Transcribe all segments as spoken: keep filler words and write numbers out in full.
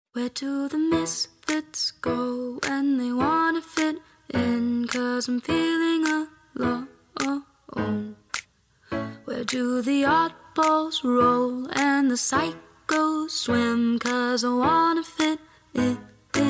Where do the misfits go when they wanna fit in? 'Cause I'm feeling alone. Where do the oddballs roll and the psychos swim? 'Cause I wanna fit in.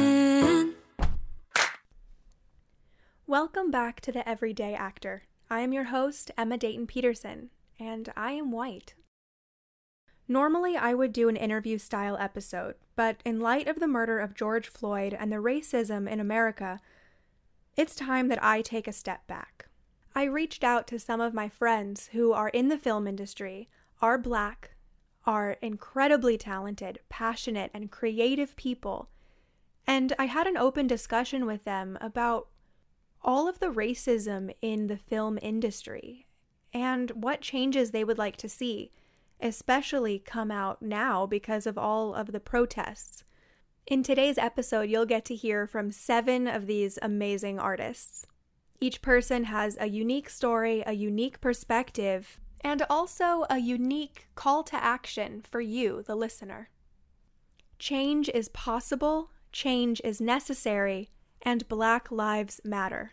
Welcome back to The Everyday Actor. I am your host, Emma Dayton Peterson, and I am white. Normally, I would do an interview-style episode, but in light of the murder of George Floyd and the racism in America, it's time that I take a step back. I reached out to some of my friends who are in the film industry, are Black, are incredibly talented, passionate, and creative people, and I had an open discussion with them about all of the racism in the film industry and what changes they would like to see, especially come out now because of all of the protests. In today's episode, you'll get to hear from seven of these amazing artists. Each person has a unique story, a unique perspective, and also a unique call to action for you, the listener. Change is possible, change is necessary, and Black Lives Matter.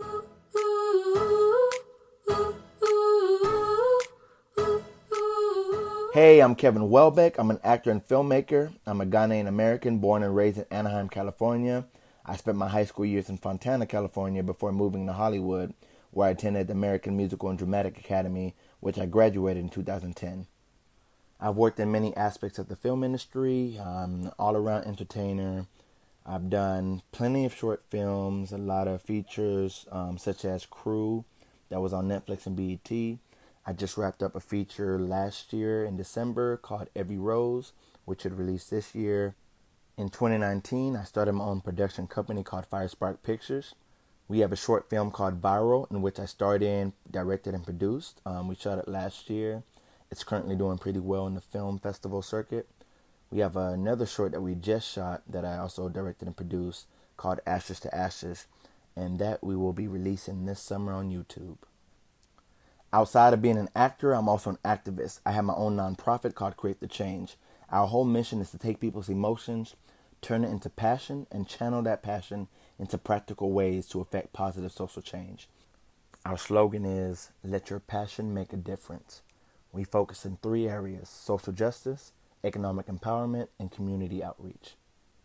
Hey, I'm Kevin Welbeck. I'm an actor and filmmaker. I'm a Ghanaian American born and raised in Anaheim, California. I spent my high school years in Fontana, California before moving to Hollywood, where I attended the American Musical and Dramatic Academy, which I graduated in two thousand ten. I've worked in many aspects of the film industry. I'm an all-around entertainer. I've done plenty of short films, a lot of features, um, such as Crew, that was on Netflix and B E T. I just wrapped up a feature last year in December called Every Rose, which should release this year. In twenty nineteen, I started my own production company called Firespark Pictures. We have a short film called Viral, in which I starred in, directed, and produced. Um, we shot it last year. It's currently doing pretty well in the film festival circuit. We have another short that we just shot that I also directed and produced called Ashes to Ashes, and that we will be releasing this summer on YouTube. Outside of being an actor, I'm also an activist. I have my own nonprofit called Create the Change. Our whole mission is to take people's emotions, turn it into passion, and channel that passion into practical ways to affect positive social change. Our slogan is, let your passion make a difference. We focus in three areas: social justice, economic empowerment, and community outreach.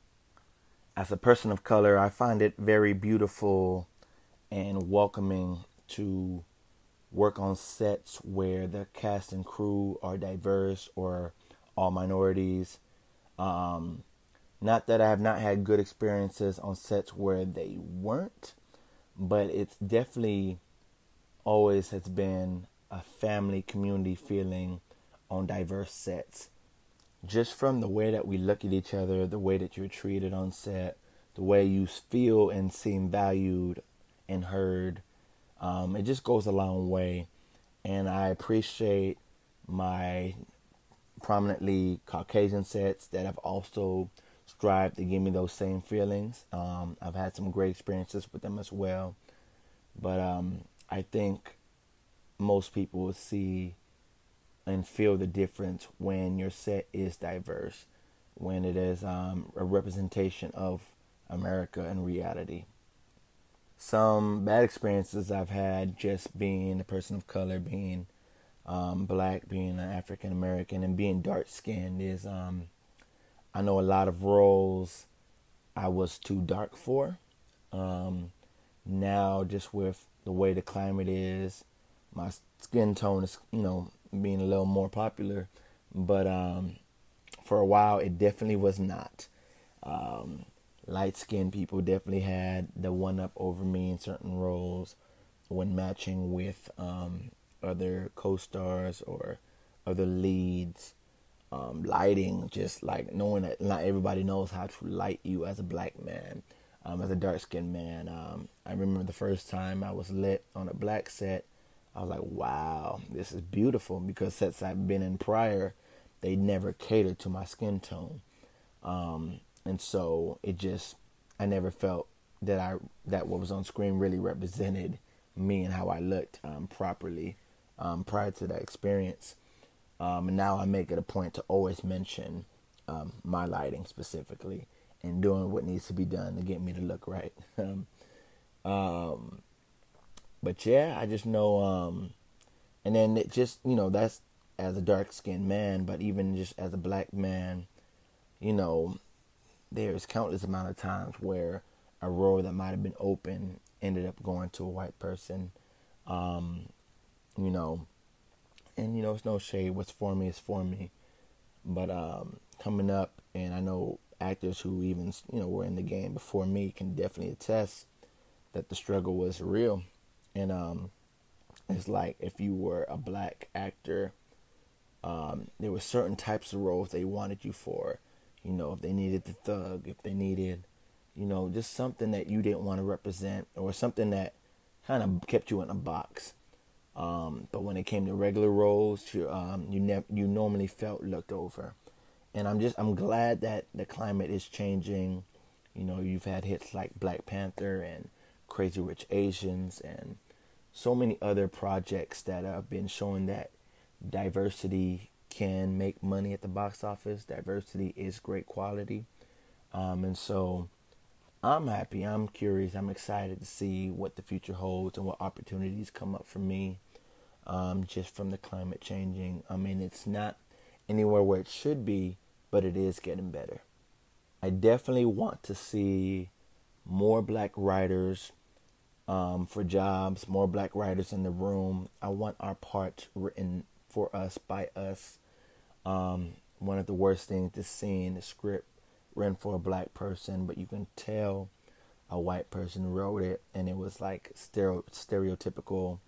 As a person of color, I find it very beautiful and welcoming to work on sets where the cast and crew are diverse or all minorities. Um, not that I have not had good experiences on sets where they weren't, but it's definitely always has been a family community feeling on diverse sets. Just from the way that we look at each other, the way that you're treated on set, the way you feel and seem valued and heard, um, it just goes a long way. And I appreciate my prominently Caucasian sets that have also strived to give me those same feelings. Um, I've had some great experiences with them as well. But um, I think most people will see and feel the difference when your set is diverse, when it is um, a representation of America in reality. Some bad experiences I've had just being a person of color, being um, Black, being an African American, and being dark-skinned is, um, I know a lot of roles I was too dark for. Um, now, just with the way the climate is, my skin tone is, you know, being a little more popular, but um, for a while it definitely was not. Um, light-skinned people definitely had the one-up over me in certain roles when matching with um, other co-stars or other leads. Um, lighting, just like knowing that not everybody knows how to light you as a Black man, um, as a dark-skinned man. Um, I remember the first time I was lit on a Black set, I was like, wow, this is beautiful, because sets I've been in prior, they never catered to my skin tone. Um, and so it just, I never felt that I that what was on screen really represented me and how I looked um, properly um, prior to that experience. Um, and now I make it a point to always mention um, my lighting specifically, and doing what needs to be done to get me to look right. um, um, but yeah, I just know, um, and then it just, you know, that's as a dark-skinned man, but even just as a black man, you know, there's countless amount of times where a role that might have been open ended up going to a white person, um, you know, and, you know, it's no shade. What's for me is for me. But um, coming up, and I know actors who even, you know, were in the game before me can definitely attest that the struggle was real. And um, it's like if you were a black actor, um, there were certain types of roles they wanted you for. You know, if they needed the thug, if they needed, you know, just something that you didn't want to represent, or something that kind of kept you in a box. Um, but when it came to regular roles, you um, you ne- you normally felt looked over. And I'm just I'm glad that the climate is changing. You know, you've had hits like Black Panther and Crazy Rich Asians and so many other projects that have been showing that diversity can make money at the box office. Diversity is great quality. Um, and so I'm happy. I'm curious. I'm excited to see what the future holds and what opportunities come up for me. Um, just from the climate changing. I mean, it's not anywhere where it should be, but it is getting better. I definitely want to see more black writers um, for jobs, more black writers in the room. I want our parts written for us, by us. Um, one of the worst things is seeing the script written for a black person, but you can tell a white person wrote it, and it was like stereo- stereotypical.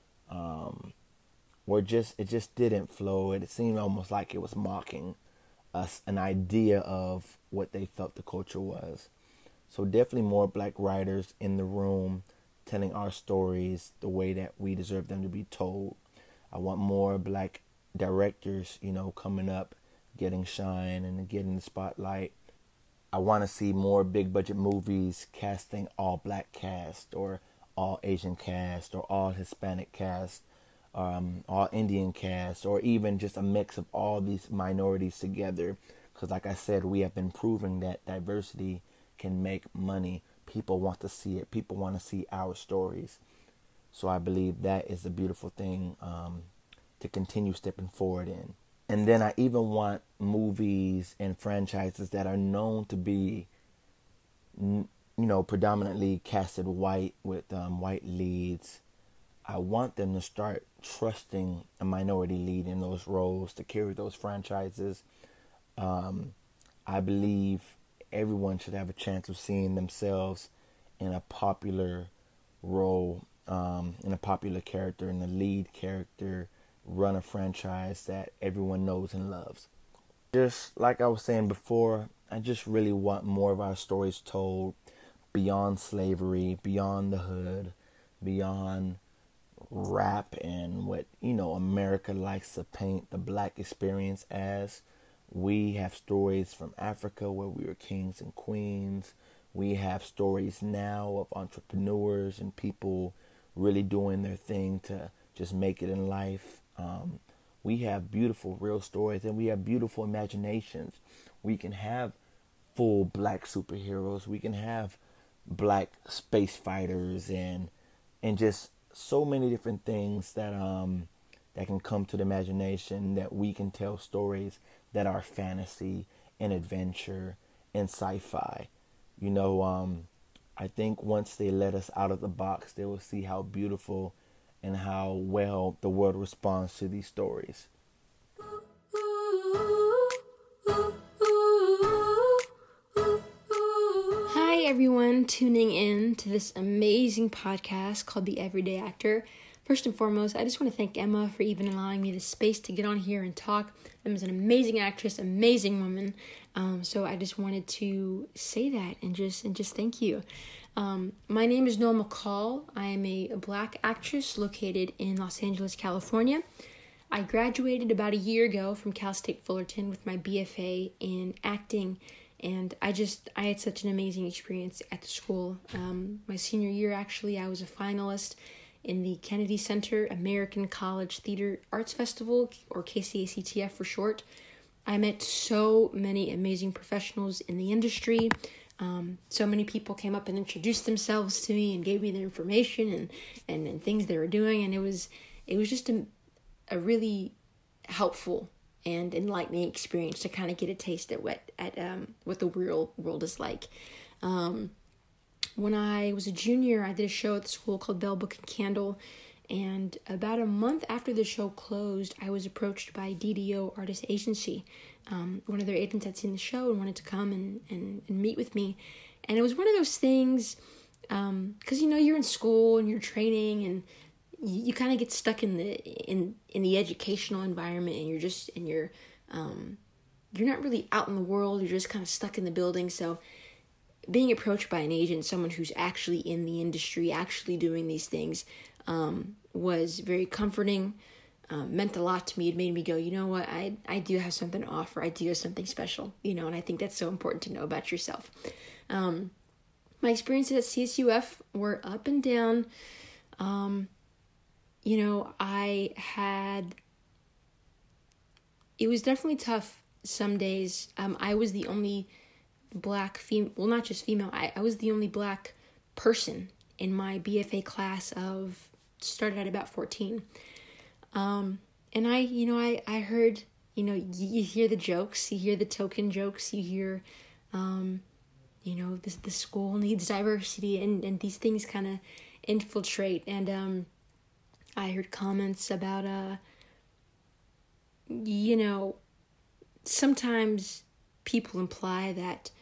Um, or just it just didn't flow. It seemed almost like it was mocking us, an idea of what they felt the culture was. So definitely more black writers in the room telling our stories the way that we deserve them to be told. I want more black directors, you know, coming up, getting shine and getting the spotlight. I want to see more big budget movies casting all black cast, or all Asian cast, or all Hispanic cast, um, all Indian cast, or even just a mix of all these minorities together. Because like I said, we have been proving that diversity can make money. People want to see it. People want to see our stories. So I believe that is a beautiful thing um, to continue stepping forward in. And then I even want movies and franchises that are known to be, you know, predominantly casted white, with um, white leads. I want them to start trusting a minority lead in those roles to carry those franchises. Um, I believe everyone should have a chance of seeing themselves in a popular role, um, in a popular character, in the lead character, run a franchise that everyone knows and loves. Just like I was saying before, I just really want more of our stories told beyond slavery, beyond the hood, beyond rap and what, you know, America likes to paint the black experience as. We have stories from Africa where we were kings and queens. We have stories now of entrepreneurs and people really doing their thing to just make it in life. Um, we have beautiful real stories, and we have beautiful imaginations. We can have full black superheroes. We can have black space fighters, and and just so many different things that um that can come to the imagination, that we can tell stories that are fantasy and adventure and sci-fi. You know, um, I think once they let us out of the box, they will see how beautiful and how well the world responds to these stories. Hi everyone tuning in to this amazing podcast called The Everyday Actor. First and foremost, I just want to thank Emma for even allowing me the space to get on here and talk. Emma's an amazing actress, amazing woman. Um, so I just wanted to say that and just and just thank you. Um, my name is Noah McCall. I am a, a black actress located in Los Angeles, California. I graduated about a year ago from Cal State Fullerton with my B F A in acting. And I just, I had such an amazing experience at the school. Um, my senior year, actually, I was a finalist in the Kennedy Center American College Theater Arts Festival, or K C A C T F for short. I met so many amazing professionals in the industry. Um, so many people came up and introduced themselves to me and gave me their information and, and, and things they were doing. And it was, it was just a, a really helpful and enlightening experience to kind of get a taste at what, at, um, what the real world is like. Um, when I was a junior, I did a show at the school called Bell Book and Candle. And about a month after the show closed, I was approached by D D O Artist Agency. Um, one of their agents had seen the show and wanted to come and, and, and meet with me. And it was one of those things, um, because, you know, you're in school and you're training and you, you kind of get stuck in the in, in the educational environment, and you're just, and you're, um, you're not really out in the world. You're just kind of stuck in the building. So being approached by an agent, someone who's actually in the industry, actually doing these things, um, was very comforting, um, meant a lot to me. It made me go, you know what, I, I do have something to offer. I do have something special, you know, and I think that's so important to know about yourself. Um, my experiences at C S U F were up and down. Um, you know, I had, it was definitely tough some days. Um, I was the only black female, well, not just female, I, I was the only black person in my B F A class of, started at about fourteen. Um, and I, you know, I, I heard, you know, you, you hear the jokes, you hear the token jokes, you hear, um, you know, this, the school needs diversity, and, and these things kind of infiltrate. And, um, I heard comments about, uh, you know, sometimes people imply that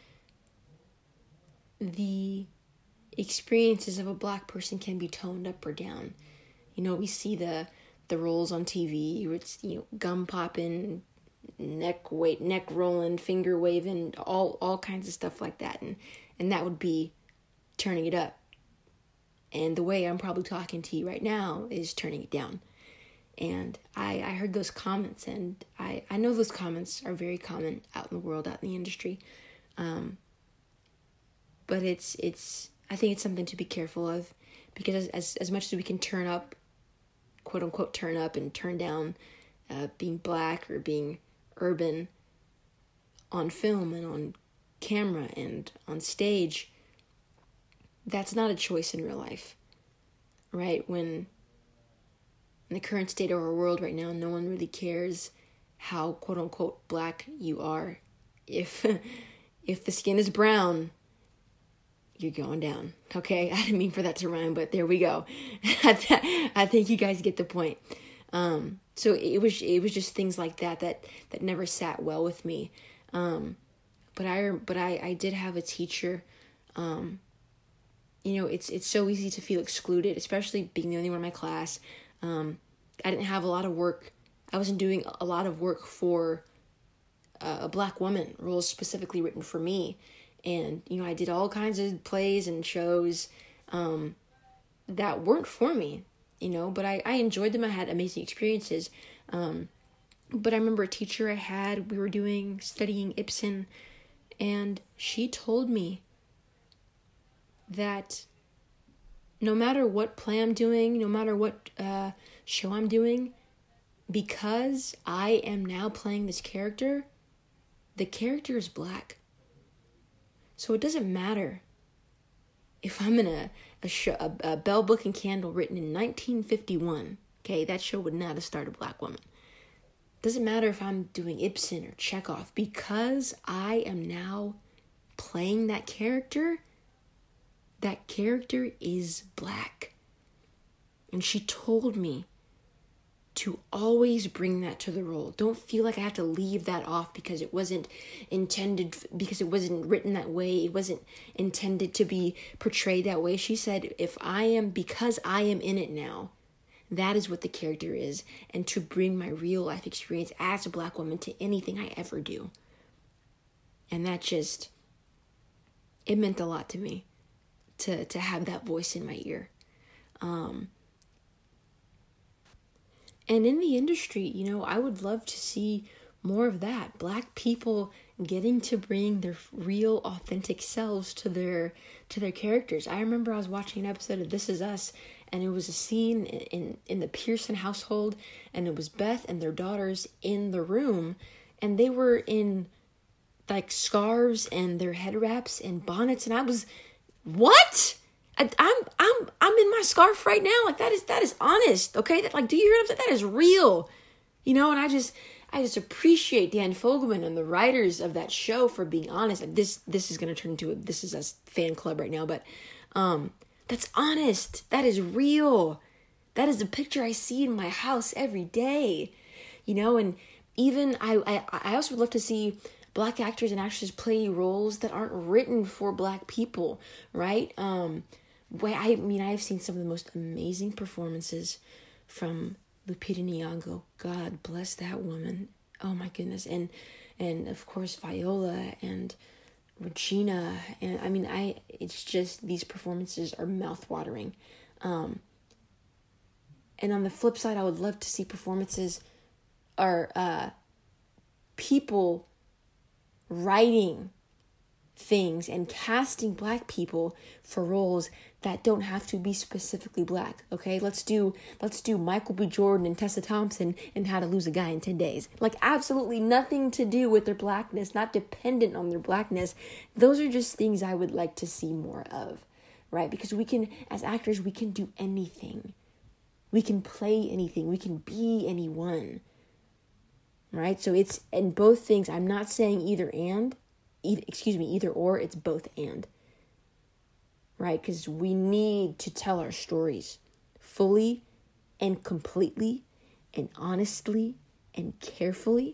the experiences of a black person can be toned up or down. You know, we see the the roles on T V where it's, you know, gum popping, neck wait, neck rolling, finger waving, all all kinds of stuff like that, and and that would be turning it up. And the way I'm probably talking to you right now is turning it down. And I I heard those comments, and I I know those comments are very common out in the world, out in the industry. Um, but it's it's I think it's something to be careful of, because as as much as we can turn up, quote unquote, turn up and turn down uh, being black or being urban on film and on camera and on stage, that's not a choice in real life, right? When in the current state of our world right now, no one really cares how, quote unquote, black you are. If if the skin is brown, you're going down. Okay, I didn't mean for that to rhyme, but there we go. I think you guys get the point. Um, so it was it was just things like that that that never sat well with me. Um, but I but I, I did have a teacher. Um, you know, it's it's so easy to feel excluded, especially being the only one in my class. Um, I didn't have a lot of work. I wasn't doing a lot of work for uh, a black woman, roles specifically written for me. And, you know, I did all kinds of plays and shows um, that weren't for me, you know, but I, I enjoyed them. I had amazing experiences. Um, but I remember a teacher I had, we were doing, studying Ibsen, and she told me that no matter what play I'm doing, no matter what uh, show I'm doing, because I am now playing this character, the character is black. So it doesn't matter if I'm in a a, show, a, a Bell Book and Candle written in nineteen fifty-one. Okay, that show would not have starred a black woman. Doesn't matter if I'm doing Ibsen or Chekhov, because I am now playing that character. That character is black. And she told me to always bring that to the role. Don't feel like I have to leave that off because it wasn't intended, because it wasn't written that way. It wasn't intended to be portrayed that way. She said, if I am, because I am in it now, that is what the character is. And to bring my real life experience as a black woman to anything I ever do. And that just, it meant a lot to me to, to have that voice in my ear. Um, And in the industry, you know, I would love to see more of that. Black people getting to bring their real, authentic selves to their to their characters. I remember I was watching an episode of This Is Us, and it was a scene in, in, in the Pearson household, and it was Beth and their daughters in the room, and they were in like scarves and their head wraps and bonnets, and I was, what? I, I'm I'm I'm in my scarf right now. Like that is that is honest, okay? That like, do you hear what I'm saying? That is real, you know. And I just I just appreciate Dan Fogelman and the writers of that show for being honest. And this this is gonna turn into a this is a fan club right now, but um, that's honest. That is real. That is the picture I see in my house every day, you know. And even I I I also would love to see Black actors and actresses play roles that aren't written for Black people, right? Um, where I mean, I've seen some of the most amazing performances from Lupita Nyong'o. God bless that woman. Oh my goodness, and and of course Viola and Regina, and I mean, I it's just these performances are mouthwatering. Um, and on the flip side, I would love to see performances are uh, people writing things and casting Black people for roles that don't have to be specifically Black. Okay, let's do let's do Michael B. Jordan and Tessa Thompson in How to Lose a Guy in ten days. Like absolutely nothing to do with their Blackness, not dependent on their Blackness. Those are just things I would like to see more of, right? Because we can, as actors, we can do anything. We can play anything. We can be anyone. Right? So it's, and both things, I'm not saying either and, either, excuse me, either or, it's both and. Right? Because we need to tell our stories fully and completely and honestly and carefully.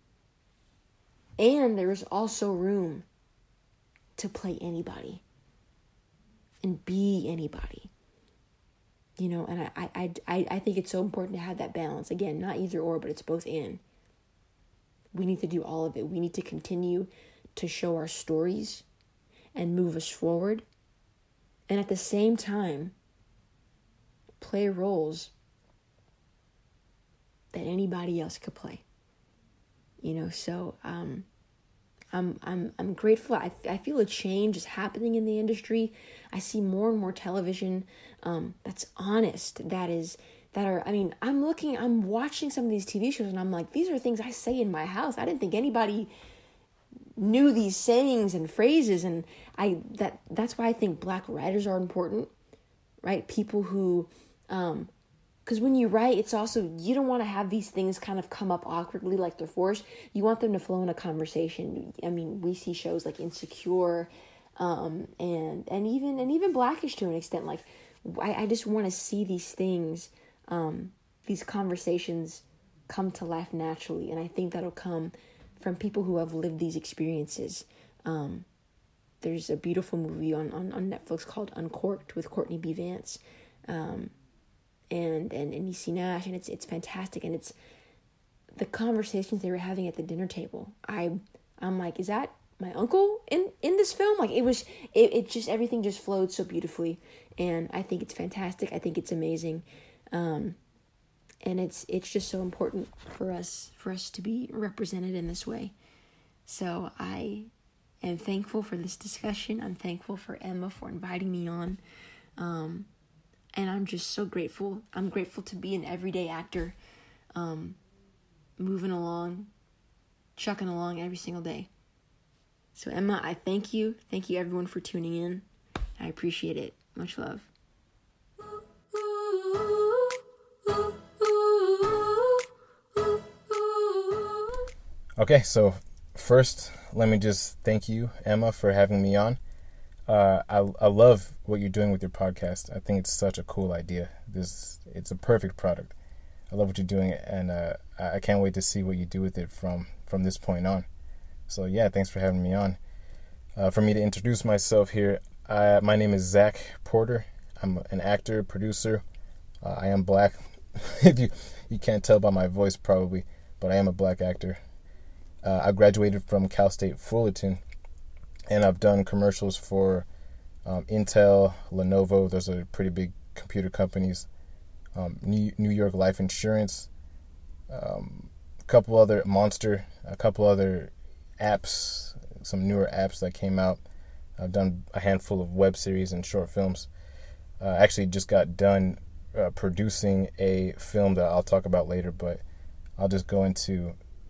And there is also room to play anybody and be anybody. You know, and I, I, I, I think it's so important to have that balance. Again, not either or, but it's both and. We need to do all of it. We need to continue to show our stories and move us forward. And at the same time, play roles that anybody else could play. You know, so um, I'm I'm I'm grateful. I, I feel a change is happening in the industry. I see more and more television um, that's honest, that is... that are, I mean, I'm looking, I'm watching some of these T V shows and I'm like, these are things I say in my house. I didn't think anybody knew these sayings and phrases. And I, that, that's why I think Black writers are important, right? People who, um, cause when you write, it's also, you don't want to have these things kind of come up awkwardly like they're forced. You want them to flow in a conversation. I mean, we see shows like Insecure, um, and, and even, and even Blackish to an extent. Like, I, I just want to see these things, Um, these conversations come to life naturally. And I think that'll come from people who have lived these experiences. Um, there's a beautiful movie on, on, on Netflix called Uncorked with Courtney B. Vance um, and, and, and Niecy Nash. And it's, it's fantastic. And it's the conversations they were having at the dinner table. I, I'm like, is that my uncle in, in this film? Like it was, it, it just, everything just flowed so beautifully. And I think it's fantastic. I think it's amazing. Um, and it's, it's just so important for us, for us to be represented in this way. So I am thankful for this discussion. I'm thankful for Emma for inviting me on. Um, and I'm just so grateful. I'm grateful to be an everyday actor, um, moving along, chucking along every single day. So Emma, I thank you. Thank you everyone for tuning in. I appreciate it. Much love. Okay, so first, let me just thank you, Emma, for having me on. Uh, I I love what you're doing with your podcast. I think it's such a cool idea. This it's a perfect product. I love what you're doing, and uh, I can't wait to see what you do with it from, from this point on. So yeah, thanks for having me on. Uh, for me to introduce myself here, I, my name is Zach Porter. I'm an actor, producer. Uh, I am Black. If you you can't tell by my voice probably, but I am a Black actor. Uh, I graduated from Cal State Fullerton, and I've done commercials for um, Intel, Lenovo. Those are pretty big computer companies. Um, New, New York Life Insurance, um, a couple other Monster, a couple other apps, some newer apps that came out. I've done a handful of web series and short films. I uh, actually just got done uh, producing a film that I'll talk about later, but I'll just go into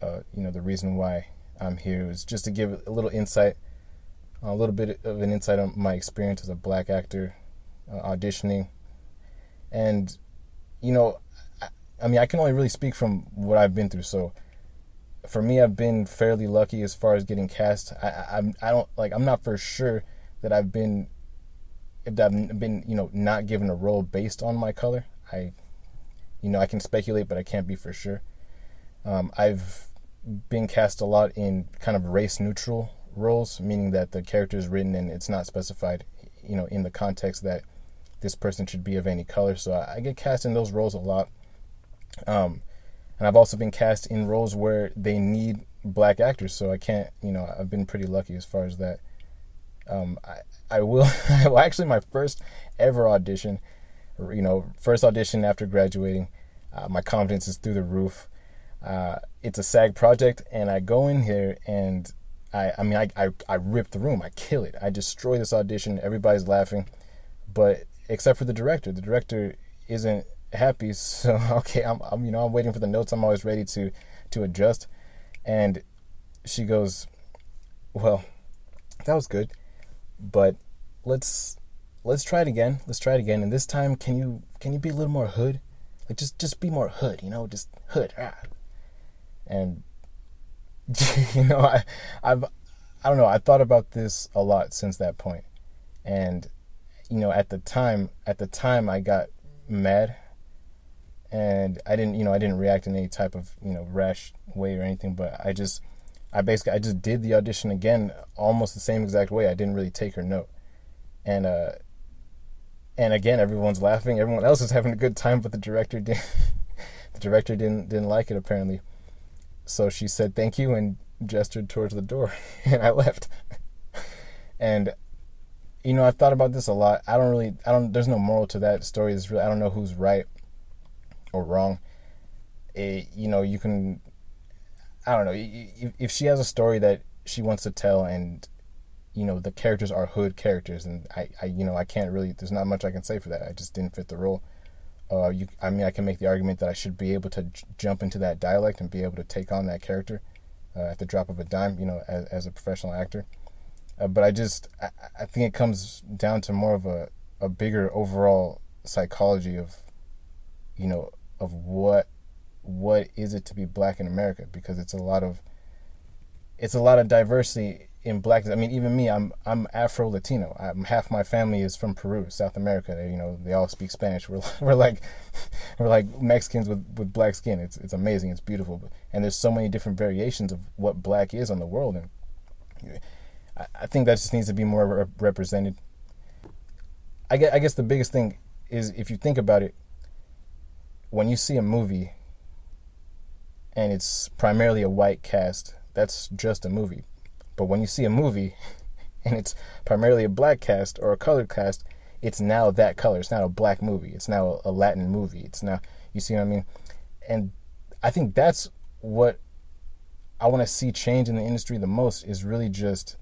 uh, you know, the reason why I'm here is just to give a little insight, a little bit of an insight on my experience as a black actor uh, auditioning. And, you know, I, I mean, I can only really speak from what I've been through. So for me, I've been fairly lucky as far as getting cast. I, I, I'm, I don't like, I'm not for sure that I've been, if I've been, you know, not given a role based on my color. I, you know, I can speculate, but I can't be for sure. Um, I've been cast a lot in kind of race neutral roles, meaning that the character is written and it's not specified, you know, in the context that this person should be of any color. So I, I get cast in those roles a lot. Um, and I've also been cast in roles where they need black actors. So I can't, you know, I've been pretty lucky as far as that. Um, I, I will, well, actually my first ever audition, you know, first audition after graduating, uh, my confidence is through the roof. Uh, it's a SAG project, and I go in here and I, I mean, I, I, I rip the room. I kill it. I destroy this audition. Everybody's laughing, but except for the director. The director isn't happy. So, okay, I'm, I'm, you know, I'm waiting for the notes. I'm always ready to, to adjust. And she goes, well, that was good, but let's, let's try it again. Let's try it again. And this time, can you, can you be a little more hood? Like, just, just be more hood, you know, just hood. Ah. And, you know, I, I've, I don't know, I thought about this a lot since that point. And, you know, at the time, at the time I got mad, and I didn't, you know, I didn't react in any type of, you know, rash way or anything, but I just, I basically, I just did the audition again, almost the same exact way. I didn't really take her note. And, uh, and again, everyone's laughing. Everyone else is having a good time, but the director didn't, the director didn't, didn't like it apparently. So she said thank you and gestured towards the door, and I left. And, you know, I've thought about this a lot. I don't really, I don't, there's no moral to that story. It's really, I don't know who's right or wrong. It, you know, you can, I don't know, if, if she has a story that she wants to tell and, you know, the characters are hood characters, and I, I you know, I can't really, there's not much I can say for that. I just didn't fit the role. Uh, you, I mean, I can make the argument that I should be able to j- jump into that dialect and be able to take on that character uh, at the drop of a dime, you know, as, as a professional actor. Uh, but I just, I, I think it comes down to more of a, a bigger overall psychology of, you know, of what, what is it to be black in America? Because it's a lot of, it's a lot of diversity in blackness. I mean, even me, I'm I'm Afro-Latino. I'm, half my family is from Peru, South America. They, you know, they all speak Spanish. We're we're like we're like Mexicans with, with black skin. It's it's amazing. It's beautiful. And there's so many different variations of what black is on the world, and I, I think that just needs to be more re- represented. I guess, I guess the biggest thing is, if you think about it, when you see a movie and it's primarily a white cast, that's just a movie. But when you see a movie and it's primarily a black cast or a colored cast, it's now that color. It's not a black movie. It's now a Latin movie. It's now, you see what I mean? And I think that's what I want to see change in the industry the most, is really just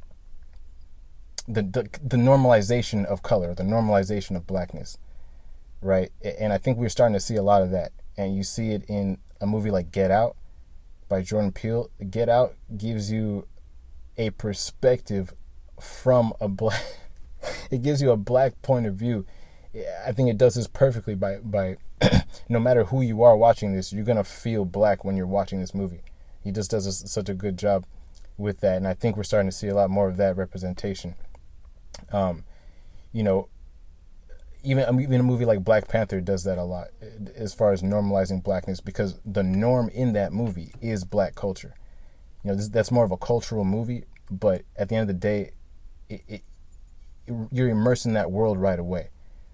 the, the the normalization of color, the normalization of blackness, right? And I think we're starting to see a lot of that. And you see it in a movie like Get Out by Jordan Peele. Get Out gives you a perspective from a black, it gives you a black point of view. I think it does this perfectly by, by no matter who you are watching this, you're going to feel black when you're watching this movie. He just does a, such a good job with that. And I think we're starting to see a lot more of that representation. Um, you know, even, even a movie like Black Panther does that a lot as far as normalizing blackness, because the norm in that movie is black culture. You know, this, that's more of a cultural movie, but at the end of the day, it, it, you're immersed in that world right away.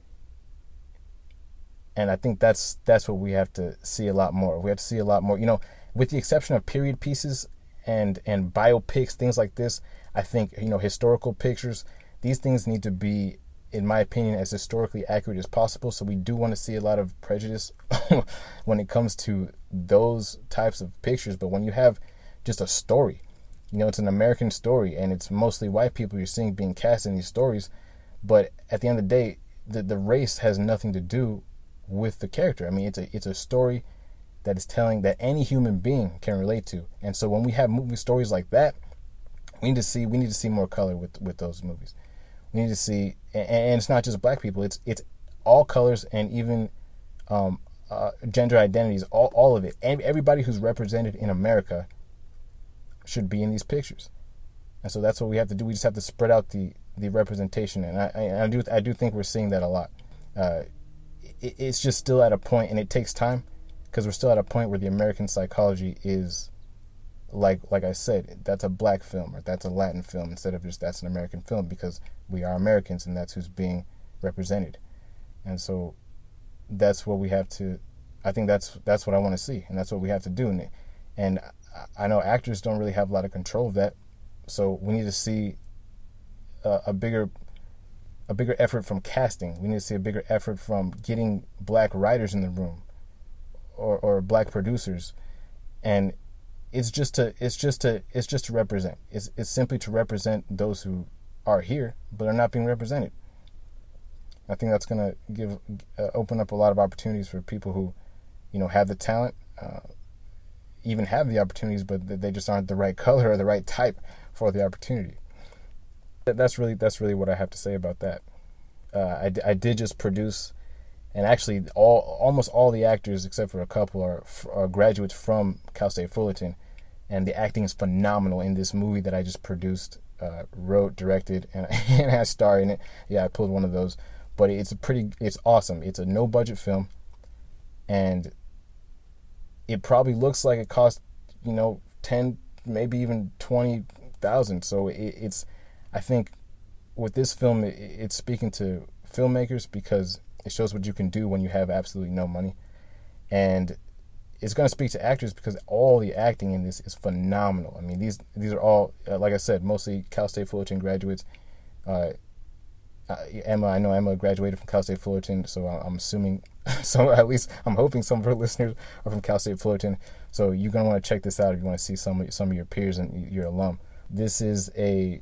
And I think that's that's what we have to see a lot more. We have to see a lot more, you know, with the exception of period pieces and, and biopics, things like this. I think, you know, historical pictures, these things need to be, in my opinion, as historically accurate as possible. So we do want to see a lot of prejudice when it comes to those types of pictures. But when you have just a story, you know, it's an American story, and it's mostly white people you're seeing being cast in these stories. But at the end of the day, the, the race has nothing to do with the character. I mean, it's a it's a story that is telling, that any human being can relate to. And so when we have movie stories like that, we need to see we need to see more color with, with those movies. We need to see, and, and it's not just black people, it's it's all colors, and even um, uh, gender identities, all, all of it. And everybody who's represented in America should be in these pictures. And so that's what we have to do. We just have to spread out the, the representation. And I, I, I do I do think we're seeing that a lot. Uh, it, it's just still at a point, and it takes time, because we're still at a point where the American psychology is, like like I said, that's a black film or that's a Latin film instead of just that's an American film, because we are Americans and that's who's being represented. And so that's what we have to, I think that's that's what I want to see, and that's what we have to do. And, and I know actors don't really have a lot of control of that, so we need to see a, a bigger a bigger effort from casting. We need to see a bigger effort from getting black writers in the room, or, or black producers. And it's just to it's just to it's just to represent. It's it's simply to represent those who are here but are not being represented. I think that's going to give uh, open up a lot of opportunities for people who, you know, have the talent, uh, even have the opportunities, but they just aren't the right color or the right type for the opportunity. That's really that's really what I have to say about that. Uh, I, I did just produce, and actually all almost all the actors except for a couple are, are graduates from Cal State Fullerton, and the acting is phenomenal in this movie that I just produced, uh, wrote, directed, and, and has star in it. Yeah, I pulled one of those. But it's a pretty, it's awesome. It's a no-budget film, and it probably looks like it cost, you know, ten, maybe even twenty thousand. So it, it's, I think, with this film, it, it's speaking to filmmakers because it shows what you can do when you have absolutely no money, and it's going to speak to actors because all the acting in this is phenomenal. I mean, these these are all, uh, like I said, mostly Cal State Fullerton graduates. Uh, Uh, Emma, I know Emma graduated from Cal State Fullerton, so I'm assuming, so at least I'm hoping some of her listeners are from Cal State Fullerton. So you're gonna want to check this out if you want to see some of, some of your peers and your alum. This is a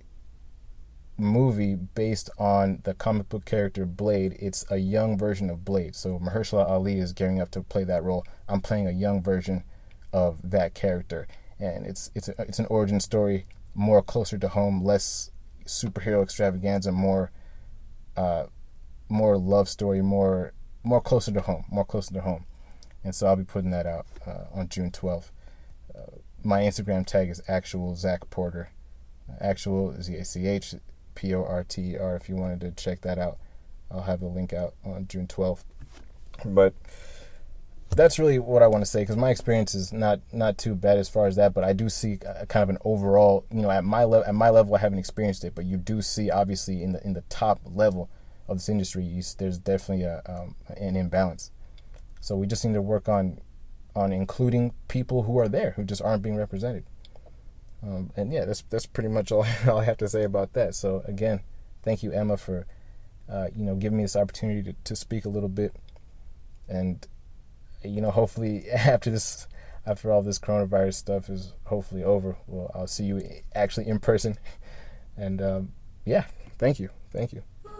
movie based on the comic book character Blade. It's a young version of Blade. So Mahershala Ali is gearing up to play that role. I'm playing a young version of that character, and it's it's a, it's an origin story, more closer to home, less superhero extravaganza, more. Uh, more love story, more more closer to home, more closer to home. And so I'll be putting that out uh, on June twelfth. Uh, my Instagram tag is actual Zach Porter. Uh, actual Z A C H P O R T E R if you wanted to check that out. I'll have the link out on June twelfth. But that's really what I want to say, because my experience is not not too bad as far as that, but I do see a, kind of an overall, you know, at my level at my level I haven't experienced it, but you do see obviously in the in the top level of this industry, you, there's definitely a um, an imbalance. So we just need to work on on including people who are there who just aren't being represented. Um, and yeah, that's that's pretty much all, all I have to say about that. So again, thank you, Emma, for uh, you know giving me this opportunity to, to speak a little bit. And you know, hopefully after this, after all this coronavirus stuff is hopefully over, well, I'll see you actually in person. And um, yeah, thank you, thank you.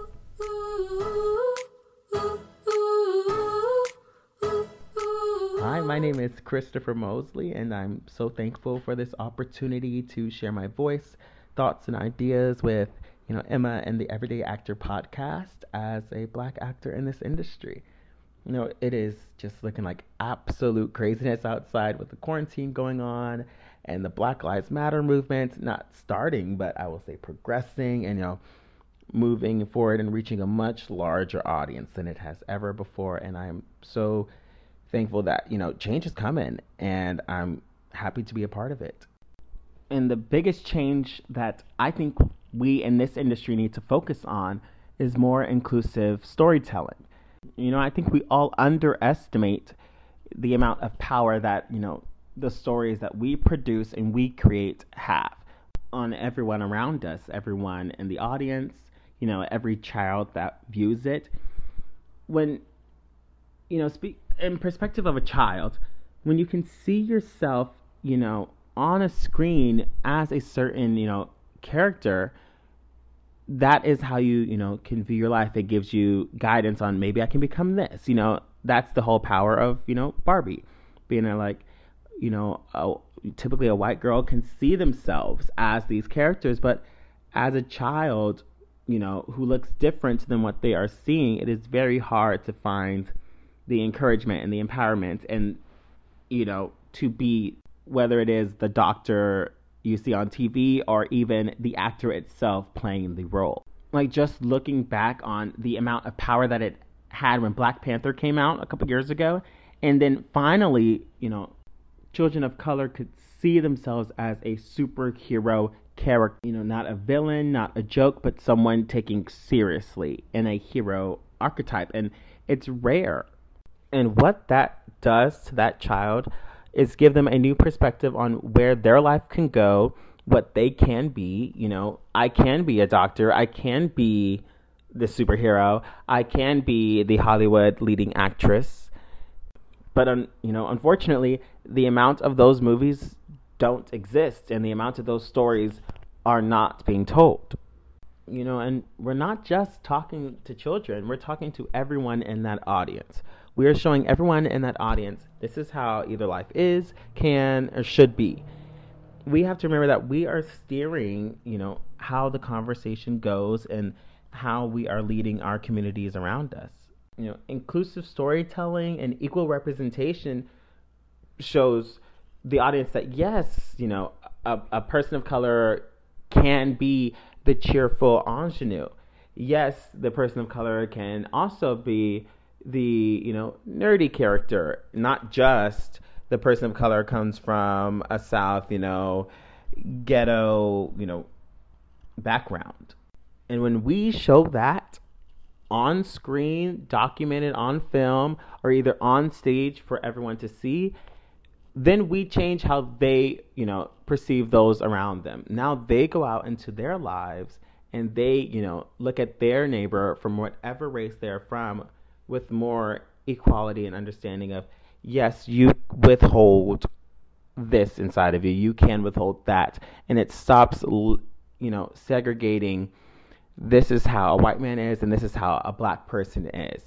Hi, my name is Christopher Mosley, and I'm so thankful for this opportunity to share my voice, thoughts, and ideas with, you know, Emma and the Everyday Actor podcast as a black actor in this industry. You know, it is just looking like absolute craziness outside with the quarantine going on and the Black Lives Matter movement not starting, but I will say progressing and, you know, moving forward and reaching a much larger audience than it has ever before. And I'm so thankful that, you know, change is coming, and I'm happy to be a part of it. And the biggest change that I think we in this industry need to focus on is more inclusive storytelling. You know, I think we all underestimate the amount of power that, you know, the stories that we produce and we create have on everyone around us, everyone in the audience, you know, every child that views it. When, you know, speak in perspective of a child, when you can see yourself, you know, on a screen as a certain, you know, character, that is how you, you know, can view your life. It gives you guidance on maybe I can become this, you know, that's the whole power of, you know, Barbie, being a, like, you know, a, typically a white girl can see themselves as these characters, but as a child, you know, who looks different than what they are seeing, it is very hard to find the encouragement and the empowerment and, you know, to be, whether it is the doctor you see on T V or even the actor itself playing the role. Like, just looking back on the amount of power that it had when Black Panther came out a couple years ago, and then finally, you know, children of color could see themselves as a superhero character, you know, not a villain, not a joke, but someone taken seriously in a hero archetype. And it's rare. And what that does to that child is give them a new perspective on where their life can go, what they can be. You know, I can be a doctor. I can be the superhero. I can be the Hollywood leading actress. But, um, you know, unfortunately, the amount of those movies don't exist, and the amount of those stories are not being told. You know, and we're not just talking to children. We're talking to everyone in that audience. We are showing everyone in that audience, this is how either life is, can, or should be. We have to remember that we are steering, you know, how the conversation goes and how we are leading our communities around us. You know, inclusive storytelling and equal representation shows the audience that, yes, you know, a, a person of color can be the cheerful ingenue. Yes, the person of color can also be the, you know, nerdy character, not just the person of color comes from a South, you know, ghetto, you know, background. And when we show that on screen, documented on film, or either on stage for everyone to see, then we change how they, you know, perceive those around them. Now they go out into their lives and they, you know, look at their neighbor from whatever race they're from with more equality and understanding of, yes, you withhold this inside of you. You can withhold that. And it stops, you know, segregating, this is how a white man is and this is how a black person is.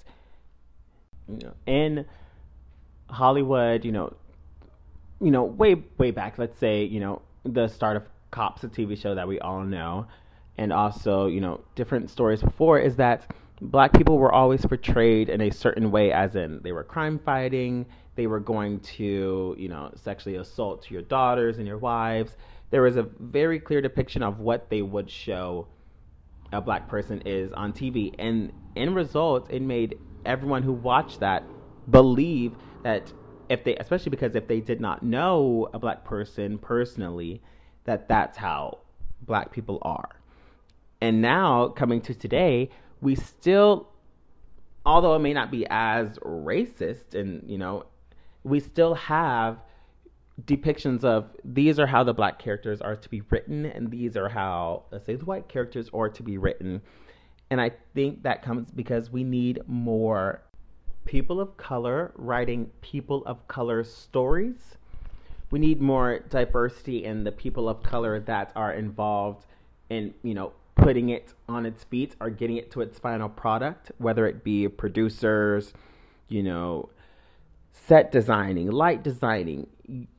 You know, in Hollywood, you know, you know, way, way back, let's say, you know, the start of Cops, a T V show that we all know, and also, you know, different stories before, is that black people were always portrayed in a certain way, as in they were crime fighting, they were going to, you know, sexually assault your daughters and your wives. There was a very clear depiction of what they would show a black person is on T V. And in result, it made everyone who watched that believe that if they, especially because if they did not know a black person personally, that that's how black people are. And now, coming to today, we still, although it may not be as racist, and, you know, we still have depictions of, these are how the black characters are to be written, and these are how, let's say, the white characters are to be written. And I think that comes because we need more people of color writing people of color stories. We need more diversity in the people of color that are involved in, you know, putting it on its feet or getting it to its final product, whether it be producers, you know, set designing, light designing,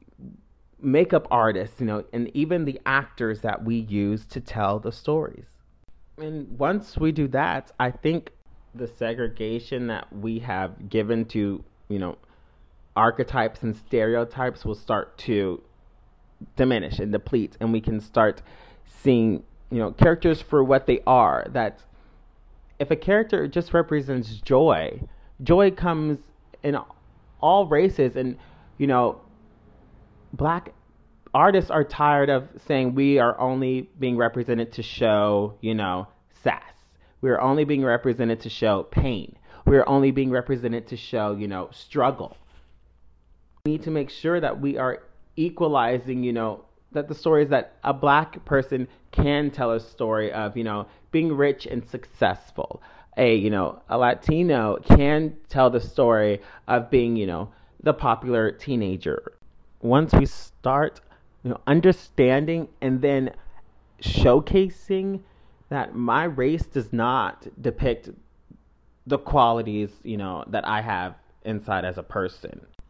makeup artists, you know, and even the actors that we use to tell the stories. And once we do that, I think the segregation that we have given to, you know, archetypes and stereotypes will start to diminish and deplete, and we can start seeing, you know, characters for what they are. That if a character just represents joy, joy comes in all races, and, you know, black artists are tired of saying we are only being represented to show, you know, sass. We're only being represented to show pain. We're only being represented to show, you know, struggle. We need to make sure that we are equalizing, you know, that the stories that a black person can tell a story of, you know, being rich and successful. A, you know, a Latino can tell the story of being, you know, the popular teenager. Once we start, you know, understanding and then showcasing that my race does not depict the qualities, you know, that I have inside as a person.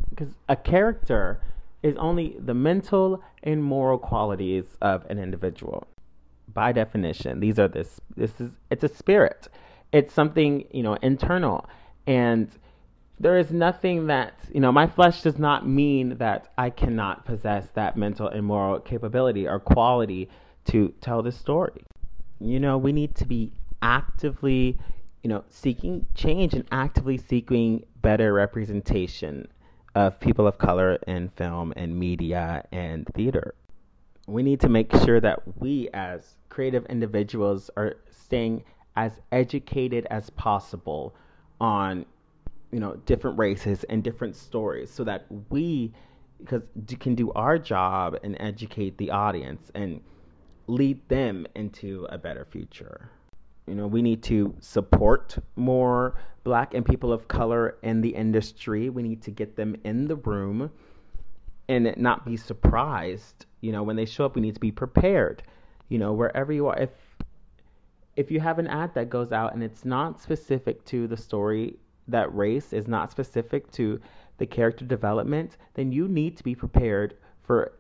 because a character is only the mental and moral qualities of an individual. By definition, these are this. This is it's a spirit. It's something, you know, internal, and there is nothing that, you know, my flesh does not mean that I cannot possess that mental and moral capability or quality to tell this story. You know, we need to be actively, you know, seeking change and actively seeking better representation of people of color in film and media and theater. We need to make sure that we as creative individuals are staying as educated as possible on, you know, different races and different stories, so that we because can do our job and educate the audience and lead them into a better future. You know, we need to support more Black and people of color in the industry. We need to get them in the room and not be surprised. You know, when they show up, we need to be prepared. You know, wherever you are, if if you have an ad that goes out and it's not specific to the story, that race is not specific to the character development, then you need to be prepared for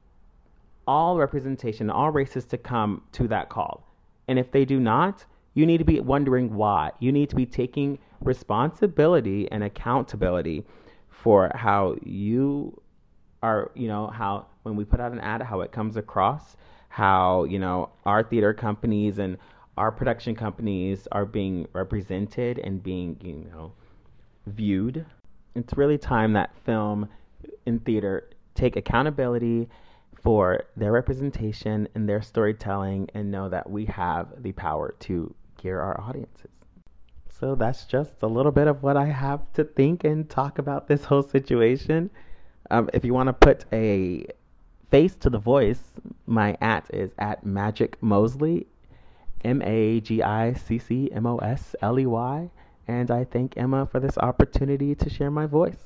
all representation, all races to come to that call. And if they do not, you need to be wondering why. You need to be taking responsibility and accountability for how you are, you know, how when we put out an ad, how it comes across, how, you know, our theater companies and our production companies are being represented and being, you know, viewed. It's really time that film and theater take accountability for their representation and their storytelling and know that we have the power to gear our audiences. So that's just a little bit of what I have to think and talk about this whole situation. Um, if you want to put a face to the voice, my at is at Magic Mosley, M A G I C C M O S L E Y. And I thank Emma for this opportunity to share my voice.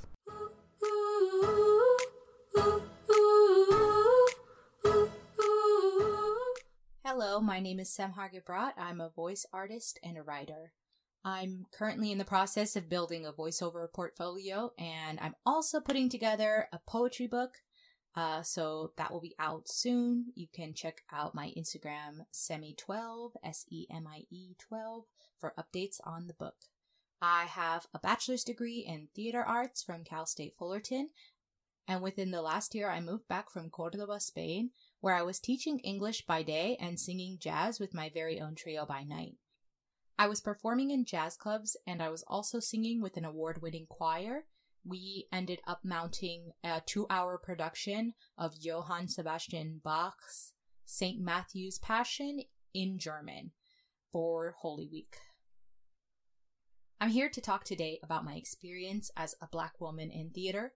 Hello, my name is Semhar Gibrat. I'm a voice artist and a writer. I'm currently in the process of building a voiceover portfolio, and I'm also putting together a poetry book, uh, so that will be out soon. You can check out my Instagram, semi twelve, S E M I E twelve, for updates on the book. I have a bachelor's degree in theater arts from Cal State Fullerton, and within the last year I moved back from Cordoba, Spain, where I was teaching English by day and singing jazz with my very own trio by night. I was performing in jazz clubs, and I was also singing with an award-winning choir. We ended up mounting a two-hour production of Johann Sebastian Bach's Saint Matthew's Passion in German for Holy Week. I'm here to talk today about my experience as a Black woman in theater.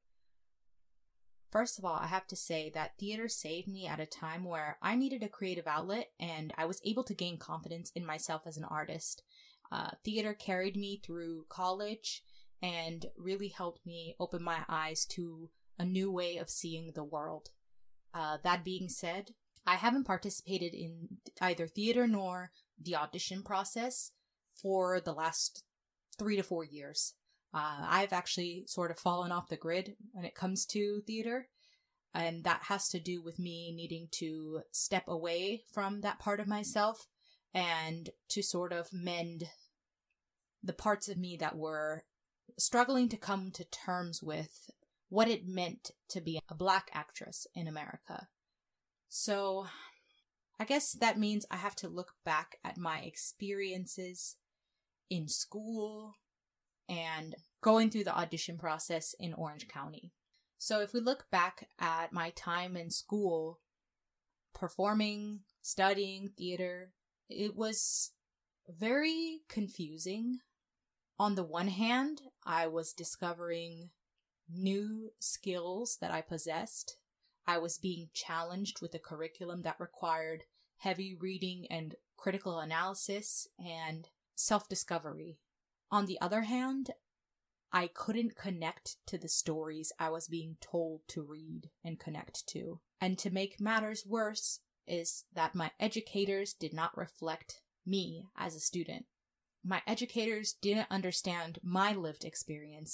First of all, I have to say that theater saved me at a time where I needed a creative outlet, and I was able to gain confidence in myself as an artist. Uh, theater carried me through college and really helped me open my eyes to a new way of seeing the world. Uh, that being said, I haven't participated in either theater nor the audition process for the last three to four years. Uh, I've actually sort of fallen off the grid when it comes to theater, and that has to do with me needing to step away from that part of myself and to sort of mend the parts of me that were struggling to come to terms with what it meant to be a Black actress in America. So I guess that means I have to look back at my experiences in school and going through the audition process in Orange County. So if we look back at my time in school, performing, studying theater, it was very confusing. On the one hand, I was discovering new skills that I possessed. I was being challenged with a curriculum that required heavy reading and critical analysis and self-discovery. On the other hand, I couldn't connect to the stories I was being told to read and connect to. And to make matters worse is that my educators did not reflect me as a student. My educators didn't understand my lived experience,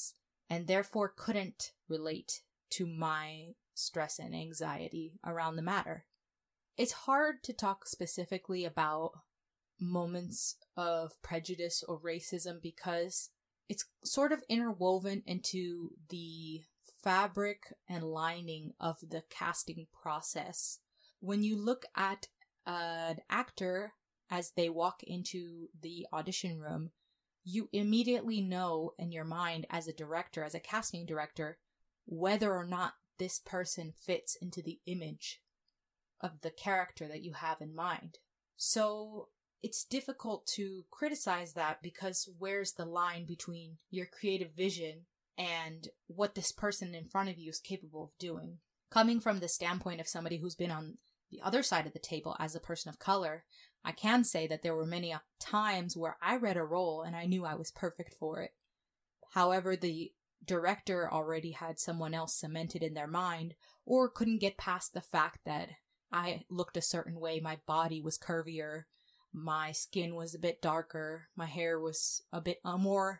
and therefore couldn't relate to my stress and anxiety around the matter. It's hard to talk specifically about moments of prejudice or racism because it's sort of interwoven into the fabric and lining of the casting process. When you look at an actor as they walk into the audition room, you immediately know in your mind as a director, as a casting director, whether or not this person fits into the image of the character that you have in mind. So it's difficult to criticize that because where's the line between your creative vision and what this person in front of you is capable of doing? Coming from the standpoint of somebody who's been on the other side of the table as a person of color, I can say that there were many times where I read a role and I knew I was perfect for it. However, the director already had someone else cemented in their mind or couldn't get past the fact that I looked a certain way, my body was curvier, my skin was a bit darker, my hair was a bit uh, more,